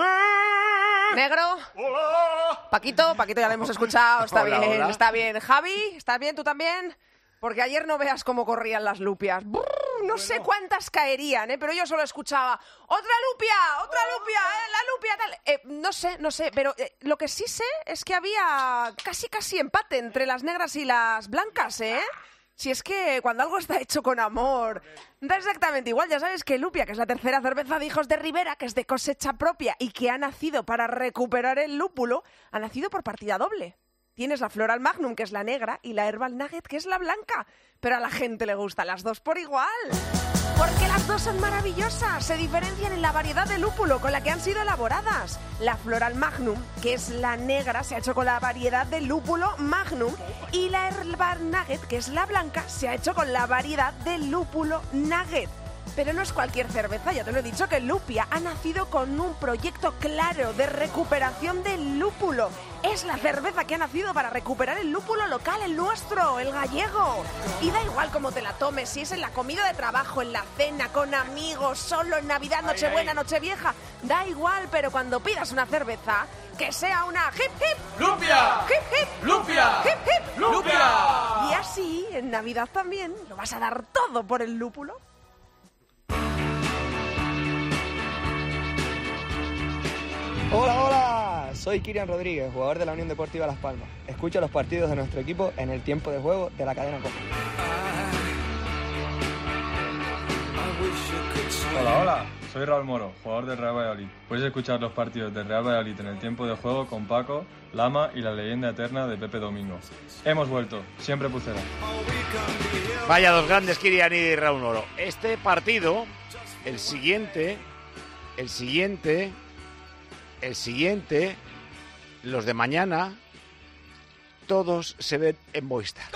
Negro. Hola. Paquito, Paquito ya lo hemos escuchado, está Hola, bien, hola. está bien. Javi, ¿estás bien tú también? Porque ayer no veas cómo corrían las lupias. Brrr, no sé cuántas caerían, ¿eh? Pero yo solo escuchaba, ¡otra lupia! ¡Otra lupia! ¿eh? ¡La lupia tal! Eh, no sé, no sé, pero eh, lo que sí sé es que había casi casi empate entre las negras y las blancas, ¿eh? Si es que cuando algo está hecho con amor, da exactamente igual. Ya sabes que Lupia, que es la tercera cerveza de Hijos de Ribera, que es de cosecha propia y que ha nacido para recuperar el lúpulo, ha nacido por partida doble. Tienes la Floral Magnum, que es la negra, y la Herbal Nugget, que es la blanca. Pero a la gente le gustan las dos por igual. Porque las dos son maravillosas. Se diferencian en la variedad de lúpulo con la que han sido elaboradas. La Floral Magnum, que es la negra, se ha hecho con la variedad de lúpulo Magnum. Y la Herbal Nugget, que es la blanca, se ha hecho con la variedad de lúpulo Nugget. Pero no es cualquier cerveza, ya te lo he dicho, que Lupia ha nacido con un proyecto claro de recuperación del lúpulo. Es la cerveza que ha nacido para recuperar el lúpulo local, el nuestro, el gallego. Y da igual cómo te la tomes, si es en la comida de trabajo, en la cena, con amigos, solo en Navidad, Nochebuena, Nochevieja. Da igual, pero cuando pidas una cerveza, que sea una hip hip. ¡Lupia! Hip hip. ¡Lupia! Hip hip. ¡Lupia! Y así, en Navidad también, lo vas a dar todo por el lúpulo. Hola, hola, soy Kirian Rodríguez, jugador de la Unión Deportiva Las Palmas. Escucho los partidos de nuestro equipo en el tiempo de juego de la cadena COPE. Hola, hola, soy Raúl Moro, jugador del Real Valladolid. Puedes escuchar los partidos del Real Valladolid en el tiempo de juego con Paco, Lama y la leyenda eterna de Pepe Domingo. Hemos vuelto, siempre Pucera. Vaya dos grandes, Kirian y Raúl Moro. Este partido, el siguiente, el siguiente... El siguiente, los de mañana, todos se ven en Movistar.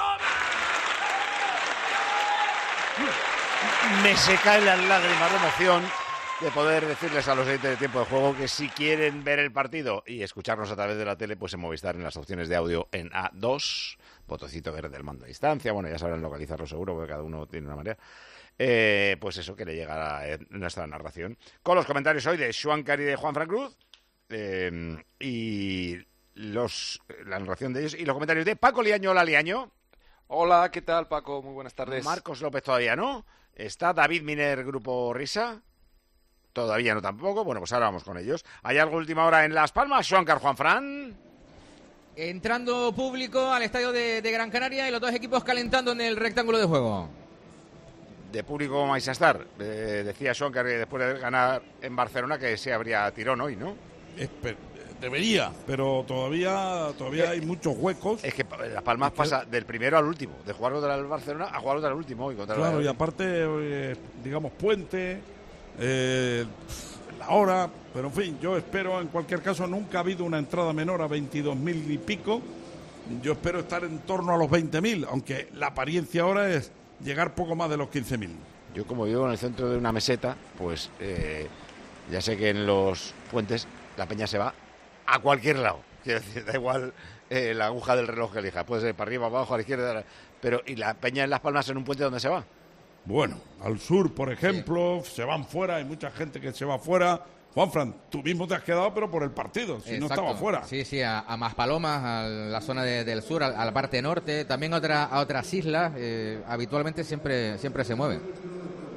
Me se caen las lágrimas de emoción de poder decirles a los oyentes de tiempo de juego que si quieren ver el partido y escucharnos a través de la tele, pues en Movistar, en las opciones de audio en A dos, botoncito verde del mando a distancia, bueno, ya sabrán localizarlo seguro, porque cada uno tiene una manera. Eh, pues eso, que le llegará en nuestra narración. Con los comentarios hoy de Schwanker y de Juan Fran Cruz. Eh, y los la narración de ellos y los comentarios de Paco Liaño. Hola, Liaño. Hola, ¿qué tal, Paco? Muy buenas tardes. Marcos López todavía no. Está David Miner, Grupo Risa. Todavía no tampoco. Bueno, pues ahora vamos con ellos. ¿Hay algo última hora en Las Palmas? Schwanker, Juan Fran. Entrando público al estadio de, de Gran Canaria y los dos equipos calentando en el rectángulo de juego. De público vais a estar. Eh, decía Schwanker que después de ganar en Barcelona que se habría tirón hoy, ¿no? Espe- debería, pero todavía todavía hay muchos huecos. Es que Las Palmas pasa del primero al último, de jugar contra el Barcelona a jugar contra el último hoy. Contra Claro, el... y aparte, eh, digamos, puente, eh, la hora, pero en fin, yo espero, en cualquier caso, nunca ha habido una entrada menor a veintidós mil y pico. Yo espero estar en torno a los veinte mil, aunque la apariencia ahora es llegar poco más de los quince mil. Yo, como vivo en el centro de una meseta, pues eh, ya sé que en los puentes la peña se va a cualquier lado. Quiero decir, da igual eh, la aguja del reloj que elija. Puede ser para arriba, abajo, a la izquierda. Pero, ¿y la peña en Las Palmas en un puente dónde se va? Bueno, al sur, por ejemplo, sí. Se van fuera, hay mucha gente que se va fuera. Juanfran, tú mismo te has quedado, pero por el partido, si Exacto. no estaba fuera. Sí, sí, a, a Maspalomas, a la zona de, del sur, a, a la parte norte, también a, otra, a otras islas, eh, habitualmente siempre, siempre se mueven.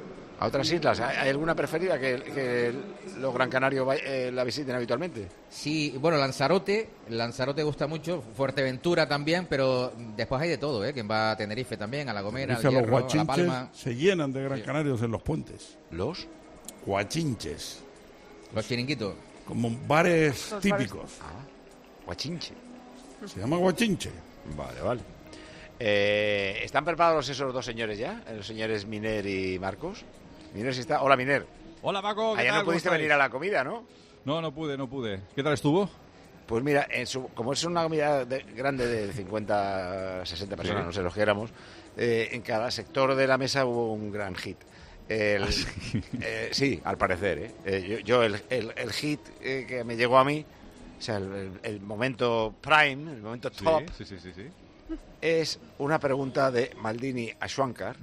a otras islas. ¿Hay alguna preferida que, que los gran canarios eh, la visiten habitualmente? Sí, bueno, Lanzarote, Lanzarote gusta mucho, Fuerteventura también, pero después hay de todo, ¿eh? Quien va a Tenerife también, a La Gomera, al Dice, Hierro, los a La Palma. guachinches se llenan de gran canarios en los puentes. ¿Los? Guachinches. Los chiringuitos. Como bares Los típicos. bares. Ah, guachinche. Se llama guachinche. Vale, vale. Eh, ¿Están preparados esos dos señores ya? Los señores Miner y Marcos. Miner, si está. Hola, Miner. Hola, Paco. ¿qué Ayer tal? no pudiste ¿Cómo venir estáis? a la comida, ¿no? No, no pude, no pude. ¿Qué tal estuvo? Pues mira, en su, como es una comida de- grande de cincuenta, sesenta personas, Sí. no sé los que éramos, eh, en cada sector de la mesa hubo un gran hit. El- eh, sí, al parecer. ¿eh? Eh, yo yo el, el- el hit eh, que me llegó a mí, o sea, el, el- el momento prime, el momento Sí, top, sí, sí, sí, sí. es una pregunta de Maldini a Schwankar.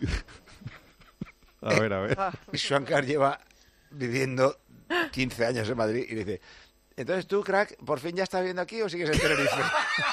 A ver, a ver. Schwankar lleva viviendo quince años en Madrid y dice: entonces tú, crack, ¿por fin ya estás viviendo aquí o sigues en Tenerife?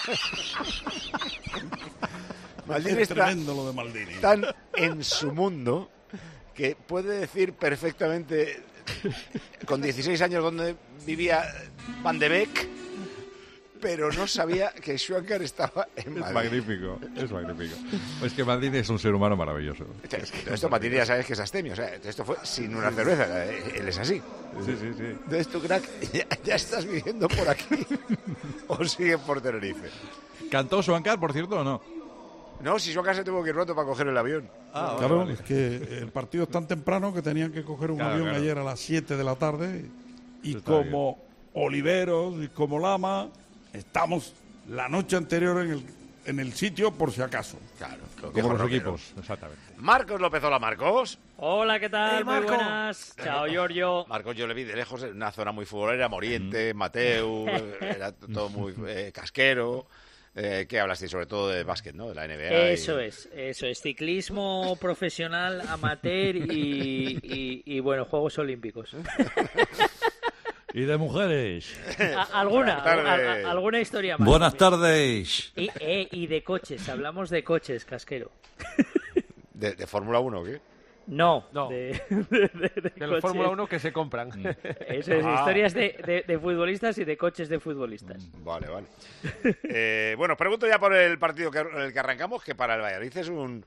Maldini Es está tremendo lo de Maldini. tan en su mundo que puede decir perfectamente con dieciséis años dónde vivía Van de Beek, pero no sabía que Schwankar estaba en Es Madrid. magnífico, es magnífico. Es que Maldini es un ser humano maravilloso. Esto Maldini ya sabes que es astemio, o sea, esto fue sin una cerveza, él es así. Sí, sí, sí. Entonces tú, crack, ya, ya estás viviendo por aquí o sigues por Tenerife. ¿Cantó Schwankar, por cierto, o no? No, si Schwankar se tuvo que ir roto para coger el avión. Ah, vale, Claro, vale. es que el partido es tan temprano que tenían que coger un Claro, avión claro. ayer a las siete de la tarde y Eso está como Oliveros y como Lama estamos la noche anterior en el, en el sitio por si acaso. Claro, Como los equipos, exactamente. Marcos López, hola Marcos. Hola, ¿qué tal? ¡Eh, Muy Marco! buenas. Chao, Giorgio. Marcos yo le vi de lejos en una zona muy futbolera, Moriente, Mateu, era todo muy eh, casquero. Eh, ¿Qué hablaste? Sobre todo de básquet, ¿no? De la N B A. Eso es, eso es. Ciclismo profesional, amateur y, y, y, bueno, Juegos Olímpicos. ¿Y de mujeres? A- alguna, Buenas tardes. a- a- alguna historia más. Buenas tardes. Y, eh, y de coches, hablamos de coches, casquero. ¿De, de Fórmula uno o qué? No, No. de, de, de- de De los coches. Fórmula uno que se compran. Eso es, Ah. historias de, de, de futbolistas y de coches de futbolistas. Vale, vale. Eh, bueno, pregunto ya por el partido que, el que arrancamos, que para el Valladolid es un...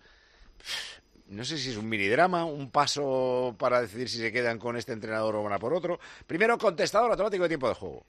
No sé si es un minidrama, un paso para decidir si se quedan con este entrenador o van a por otro. Primero, contestador automático de tiempo de juego.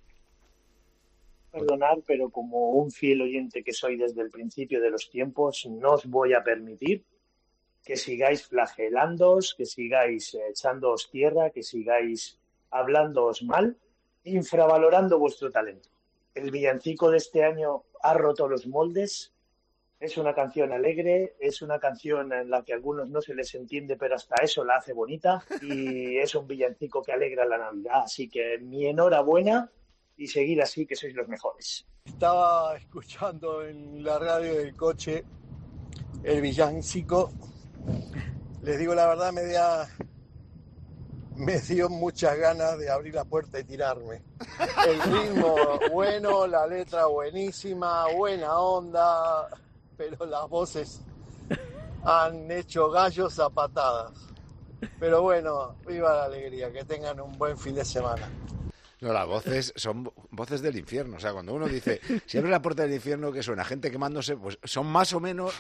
Perdonar, pero como un fiel oyente que soy desde el principio de los tiempos, no os voy a permitir que sigáis flagelándoos, que sigáis eh, echándoos tierra, que sigáis hablándoos mal, infravalorando vuestro talento. El villancico de este año ha roto los moldes. Es una canción alegre, es una canción en la que a algunos no se les entiende, pero hasta eso la hace bonita, y es un villancico que alegra la Navidad. Así que mi enhorabuena y seguid así, que sois los mejores. Estaba escuchando en la radio del coche el villancico. Les digo la verdad, me, da, me dio muchas ganas de abrir la puerta y tirarme. El ritmo bueno, la letra buenísima, buena onda, pero las voces han hecho gallos a patadas. Pero bueno, viva la alegría, que tengan un buen fin de semana. No, las voces son vo- voces del infierno. O sea, cuando uno dice, si abre la puerta del infierno, que suena gente quemándose, pues son más o menos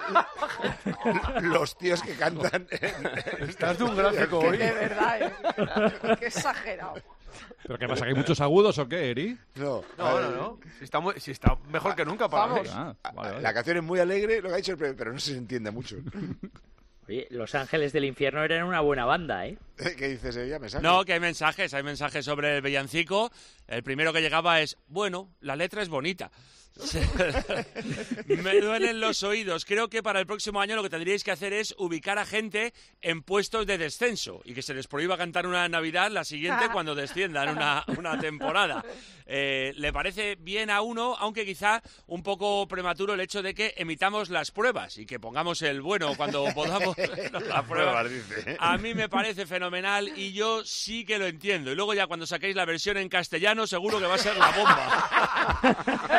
los tíos que cantan. En, Estás de un gráfico hoy. De verdad, ¿eh? Qué exagerado. ¿Pero qué pasa? ¿Que hay muchos agudos o qué, Eri? No, No, no, no. Si está, muy- si está mejor que nunca para Vamos. mí. Ah, vale, vale. La canción es muy alegre, lo que ha dicho el pre- pero no se entiende mucho. Oye, Los Ángeles del Infierno eran una buena banda, ¿eh? ¿Qué dices, ella? ¿Me No, que hay mensajes, hay mensajes sobre el villancico. El primero que llegaba es, bueno, la letra es bonita. Me duelen los oídos. Creo que para el próximo año lo que tendríais que hacer es ubicar a gente en puestos de descenso y que se les prohíba cantar una Navidad la siguiente cuando desciendan una, una temporada. Eh, le parece bien a uno, aunque quizá un poco prematuro el hecho de que emitamos las pruebas y que pongamos el bueno cuando podamos. Las pruebas, dice. A mí me parece fenomenal y yo sí que lo entiendo. Y luego ya cuando saquéis la versión en castellano seguro que va a ser la bomba.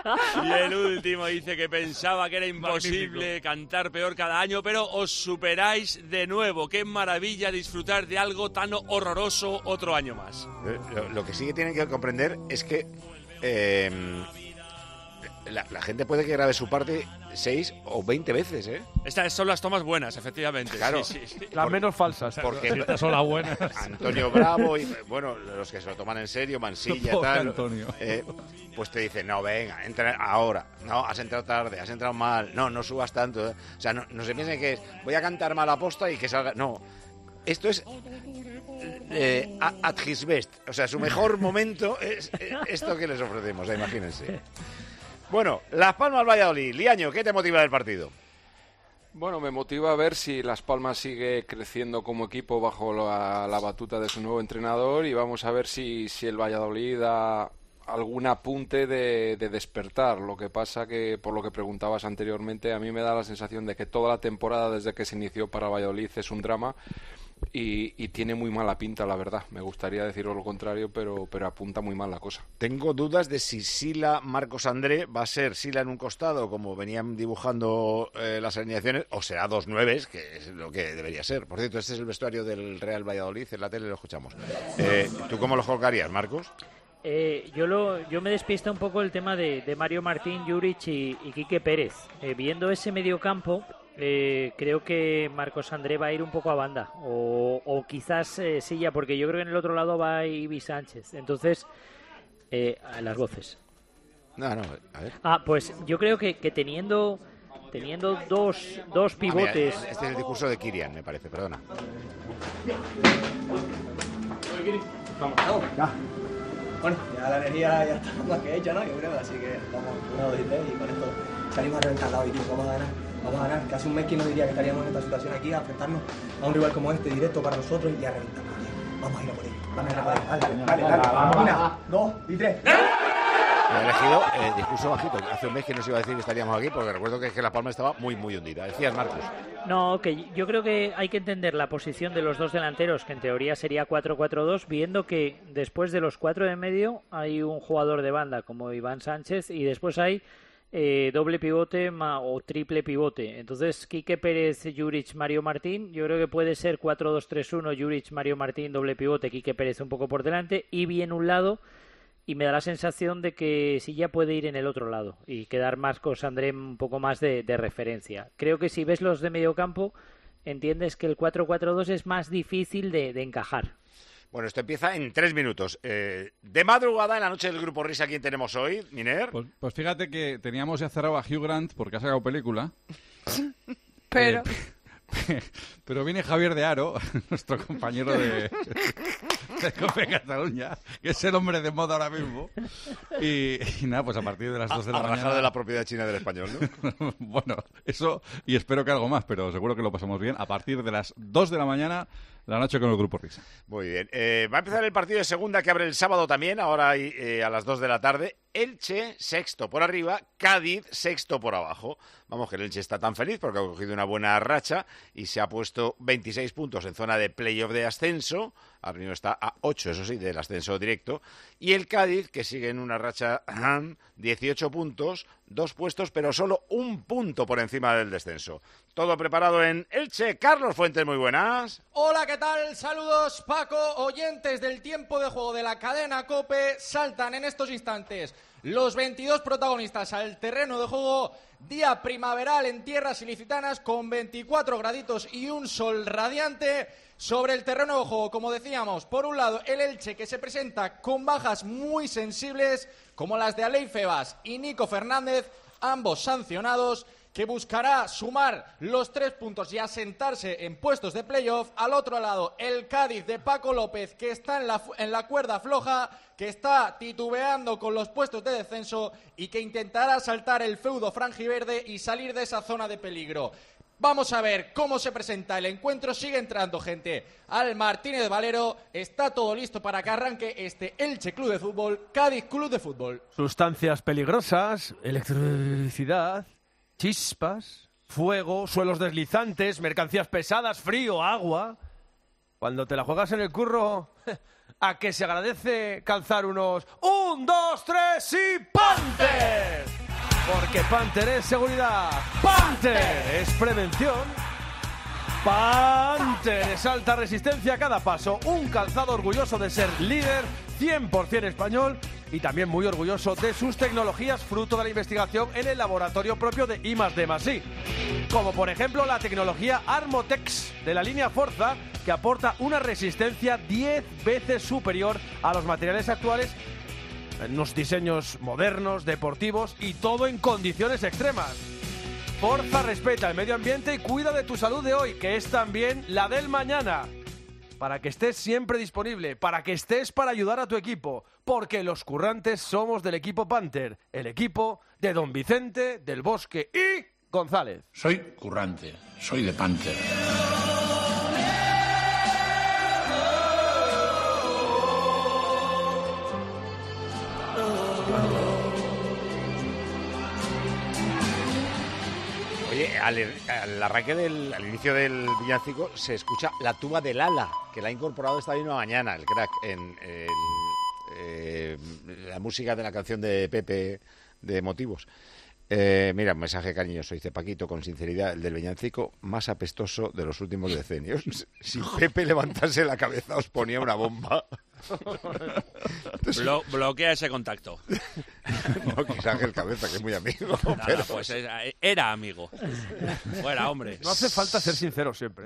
Y el último dice que pensaba que era imposible Magnífico. cantar peor cada año, pero os superáis de nuevo. Qué maravilla disfrutar de algo tan horroroso otro año más. Lo, lo que sí que tienen que comprender es que eh, la, la gente puede que grabe su parte seis o veinte veces, ¿eh? Estas son las tomas buenas, efectivamente. Claro. Sí, sí, sí. Las Por, menos falsas. Porque Sí, estas son las buenas. Antonio Bravo y, bueno, los que se lo toman en serio, Mansilla, Pobre tal. Antonio. Eh, pues te dicen, no, venga, entra ahora. No, has entrado tarde, has entrado mal. No, no subas tanto. ¿eh? O sea, no, no se piensen que es, voy a cantar mal a posta y que salga... No, esto es... Eh, at his best. O sea, su mejor momento es eh, esto que les ofrecemos, eh, imagínense. Bueno, Las Palmas Valladolid. Liaño, ¿qué te motiva del partido? Bueno, me motiva a ver si Las Palmas sigue creciendo como equipo bajo la, la batuta de su nuevo entrenador y vamos a ver si, si el Valladolid da algún apunte de, de despertar. Lo que pasa que, por lo que preguntabas anteriormente, a mí me da la sensación de que toda la temporada desde que se inició para Valladolid es un drama y, y tiene muy mala pinta, la verdad. Me gustaría deciros lo contrario, pero, pero apunta muy mal la cosa. Tengo dudas de si Sila Marcos André va a ser Sila en un costado, como venían dibujando eh, las alineaciones, o será dos nueves, que es lo que debería ser. Por cierto, este es el vestuario del Real Valladolid, en la tele lo escuchamos. Eh, ¿Tú cómo lo colocarías, Marcos? Eh, yo lo yo me despista un poco el tema de, de Mario Martín, Juric y, y Quique Pérez. Eh, viendo ese mediocampo, eh, creo que Marcos André va a ir un poco a banda. O, o quizás eh, Silla, porque yo creo que en el otro lado va Ibi Sánchez. Entonces, eh, a las voces. No, no, a ver. Ah, pues yo creo que, que teniendo teniendo dos, dos pivotes... Ah, mira, este es el discurso de Kirian, me parece, perdona. Vamos, vamos, ya. Bueno, ya la energía ya está más que hecha, ¿no? Yo creo, así que vamos, uno, dos y tres, y con esto salimos a reventar la hoy, tío. Vamos a ganar, vamos a ganar. Que hace un mes que no diría que estaríamos en esta situación aquí, a enfrentarnos a un rival como este, directo para nosotros, y a reventarlo, tío. Vamos a ir a por ello. Vamos a ir a por ello. Dale, dale, dale. Vamos. Una, dos y tres. He elegido eh, discurso bajito. Hace un mes que nos iba a decir que estaríamos aquí, porque recuerdo que, que La Palma estaba muy, muy hundida. Decías, Marcos. No, que yo creo que hay que entender la posición de los dos delanteros, que en teoría sería cuatro cuatro dos, viendo que después de los cuatro de medio hay un jugador de banda como Iván Sánchez y después hay eh, doble pivote ma, o triple pivote. Entonces, Quique Pérez, Juric, Mario Martín, yo creo que puede ser cuatro dos tres uno, Juric, Mario Martín, doble pivote, Quique Pérez un poco por delante y bien un lado. Y me da la sensación de que Silla puede ir en el otro lado y quedar Marcos André un poco más de, de referencia. Creo que si ves los de medio campo, entiendes que el cuatro cuatro dos es más difícil de, de encajar. Bueno, esto empieza en tres minutos. Eh, de madrugada, en la noche del Grupo Risa, ¿quién tenemos hoy, Miner? Pues, pues fíjate que teníamos ya cerrado a Hugh Grant porque ha sacado película. Pero... Eh, pero viene Javier de Haro, nuestro compañero de, de Cope Cataluña, que es el hombre de moda ahora mismo. Y, y nada, pues a partir de las dos de la a mañana... de la propiedad china del español, ¿no? Bueno, eso, y espero que algo más, pero seguro que lo pasamos bien. A partir de las dos de la mañana, la noche con el Grupo Risa. Muy bien. Eh, va a empezar el partido de segunda, que abre el sábado también, ahora eh, a las dos de la tarde. Elche, sexto por arriba, Cádiz, sexto por abajo. Vamos, que el Elche está tan feliz porque ha cogido una buena racha y se ha puesto veintiséis puntos en zona de playoff de ascenso. Ahora mismo está a ocho, eso sí, del ascenso directo. Y el Cádiz, que sigue en una racha, dieciocho puntos, dos puestos, pero solo un punto por encima del descenso. Todo preparado en Elche. Carlos Fuentes, muy buenas. Hola, ¿qué tal? Saludos, Paco. Oyentes del tiempo de juego de la cadena COPE, saltan en estos instantes los veintidós protagonistas al terreno de juego. Día primaveral en tierras ilicitanas con veinticuatro graditos y un sol radiante sobre el terreno de juego. Como decíamos, por un lado el Elche, que se presenta con bajas muy sensibles como las de Alei Febas y Nico Fernández, ambos sancionados, que buscará sumar los tres puntos y asentarse en puestos de playoff. Al otro lado, el Cádiz de Paco López, que está en la, en la cuerda floja, que está titubeando con los puestos de descenso y que intentará saltar el feudo franjiverde y salir de esa zona de peligro. Vamos a ver cómo se presenta el encuentro. Sigue entrando gente al Martínez Valero. Está todo listo para que arranque este Elche Club de Fútbol, Cádiz Club de Fútbol. Sustancias peligrosas, electricidad, chispas, fuego, suelos deslizantes, mercancías pesadas, frío, agua. Cuando te la juegas en el curro, a que se agradece calzar unos un, dos, tres y Panther. Porque Panther es seguridad, Panther es prevención, Panther es alta resistencia a cada paso, un calzado orgulloso de ser líder, cien por ciento español y también muy orgulloso de sus tecnologías fruto de la investigación en el laboratorio propio de I más D más I. Como por ejemplo la tecnología Armotex de la línea Forza, que aporta una resistencia diez veces superior a los materiales actuales en unos diseños modernos, deportivos y todo en condiciones extremas. Forza respeta el medio ambiente y cuida de tu salud de hoy, que es también la del mañana. Para que estés siempre disponible, para que estés para ayudar a tu equipo, porque los currantes somos del equipo Panther, el equipo de Don Vicente, del Bosque y González. Soy currante, soy de Panther. Oye, al, al arranque del, al inicio del villancico se escucha la tuba del ala, que la ha incorporado esta misma mañana, el crack, en, en eh, la música de la canción de Pepe de Motivos. Eh, mira, un mensaje cariñoso, dice Paquito, con sinceridad, el del villancico más apestoso de los últimos decenios. Si Pepe levantase la cabeza os ponía una bomba. Entonces, Blo bloquea ese contacto. No, quizás Ángel Cabeza, que es muy amigo. Nada, Pero... pues era, era amigo. Fuera, hombre. No hace falta ser sincero siempre.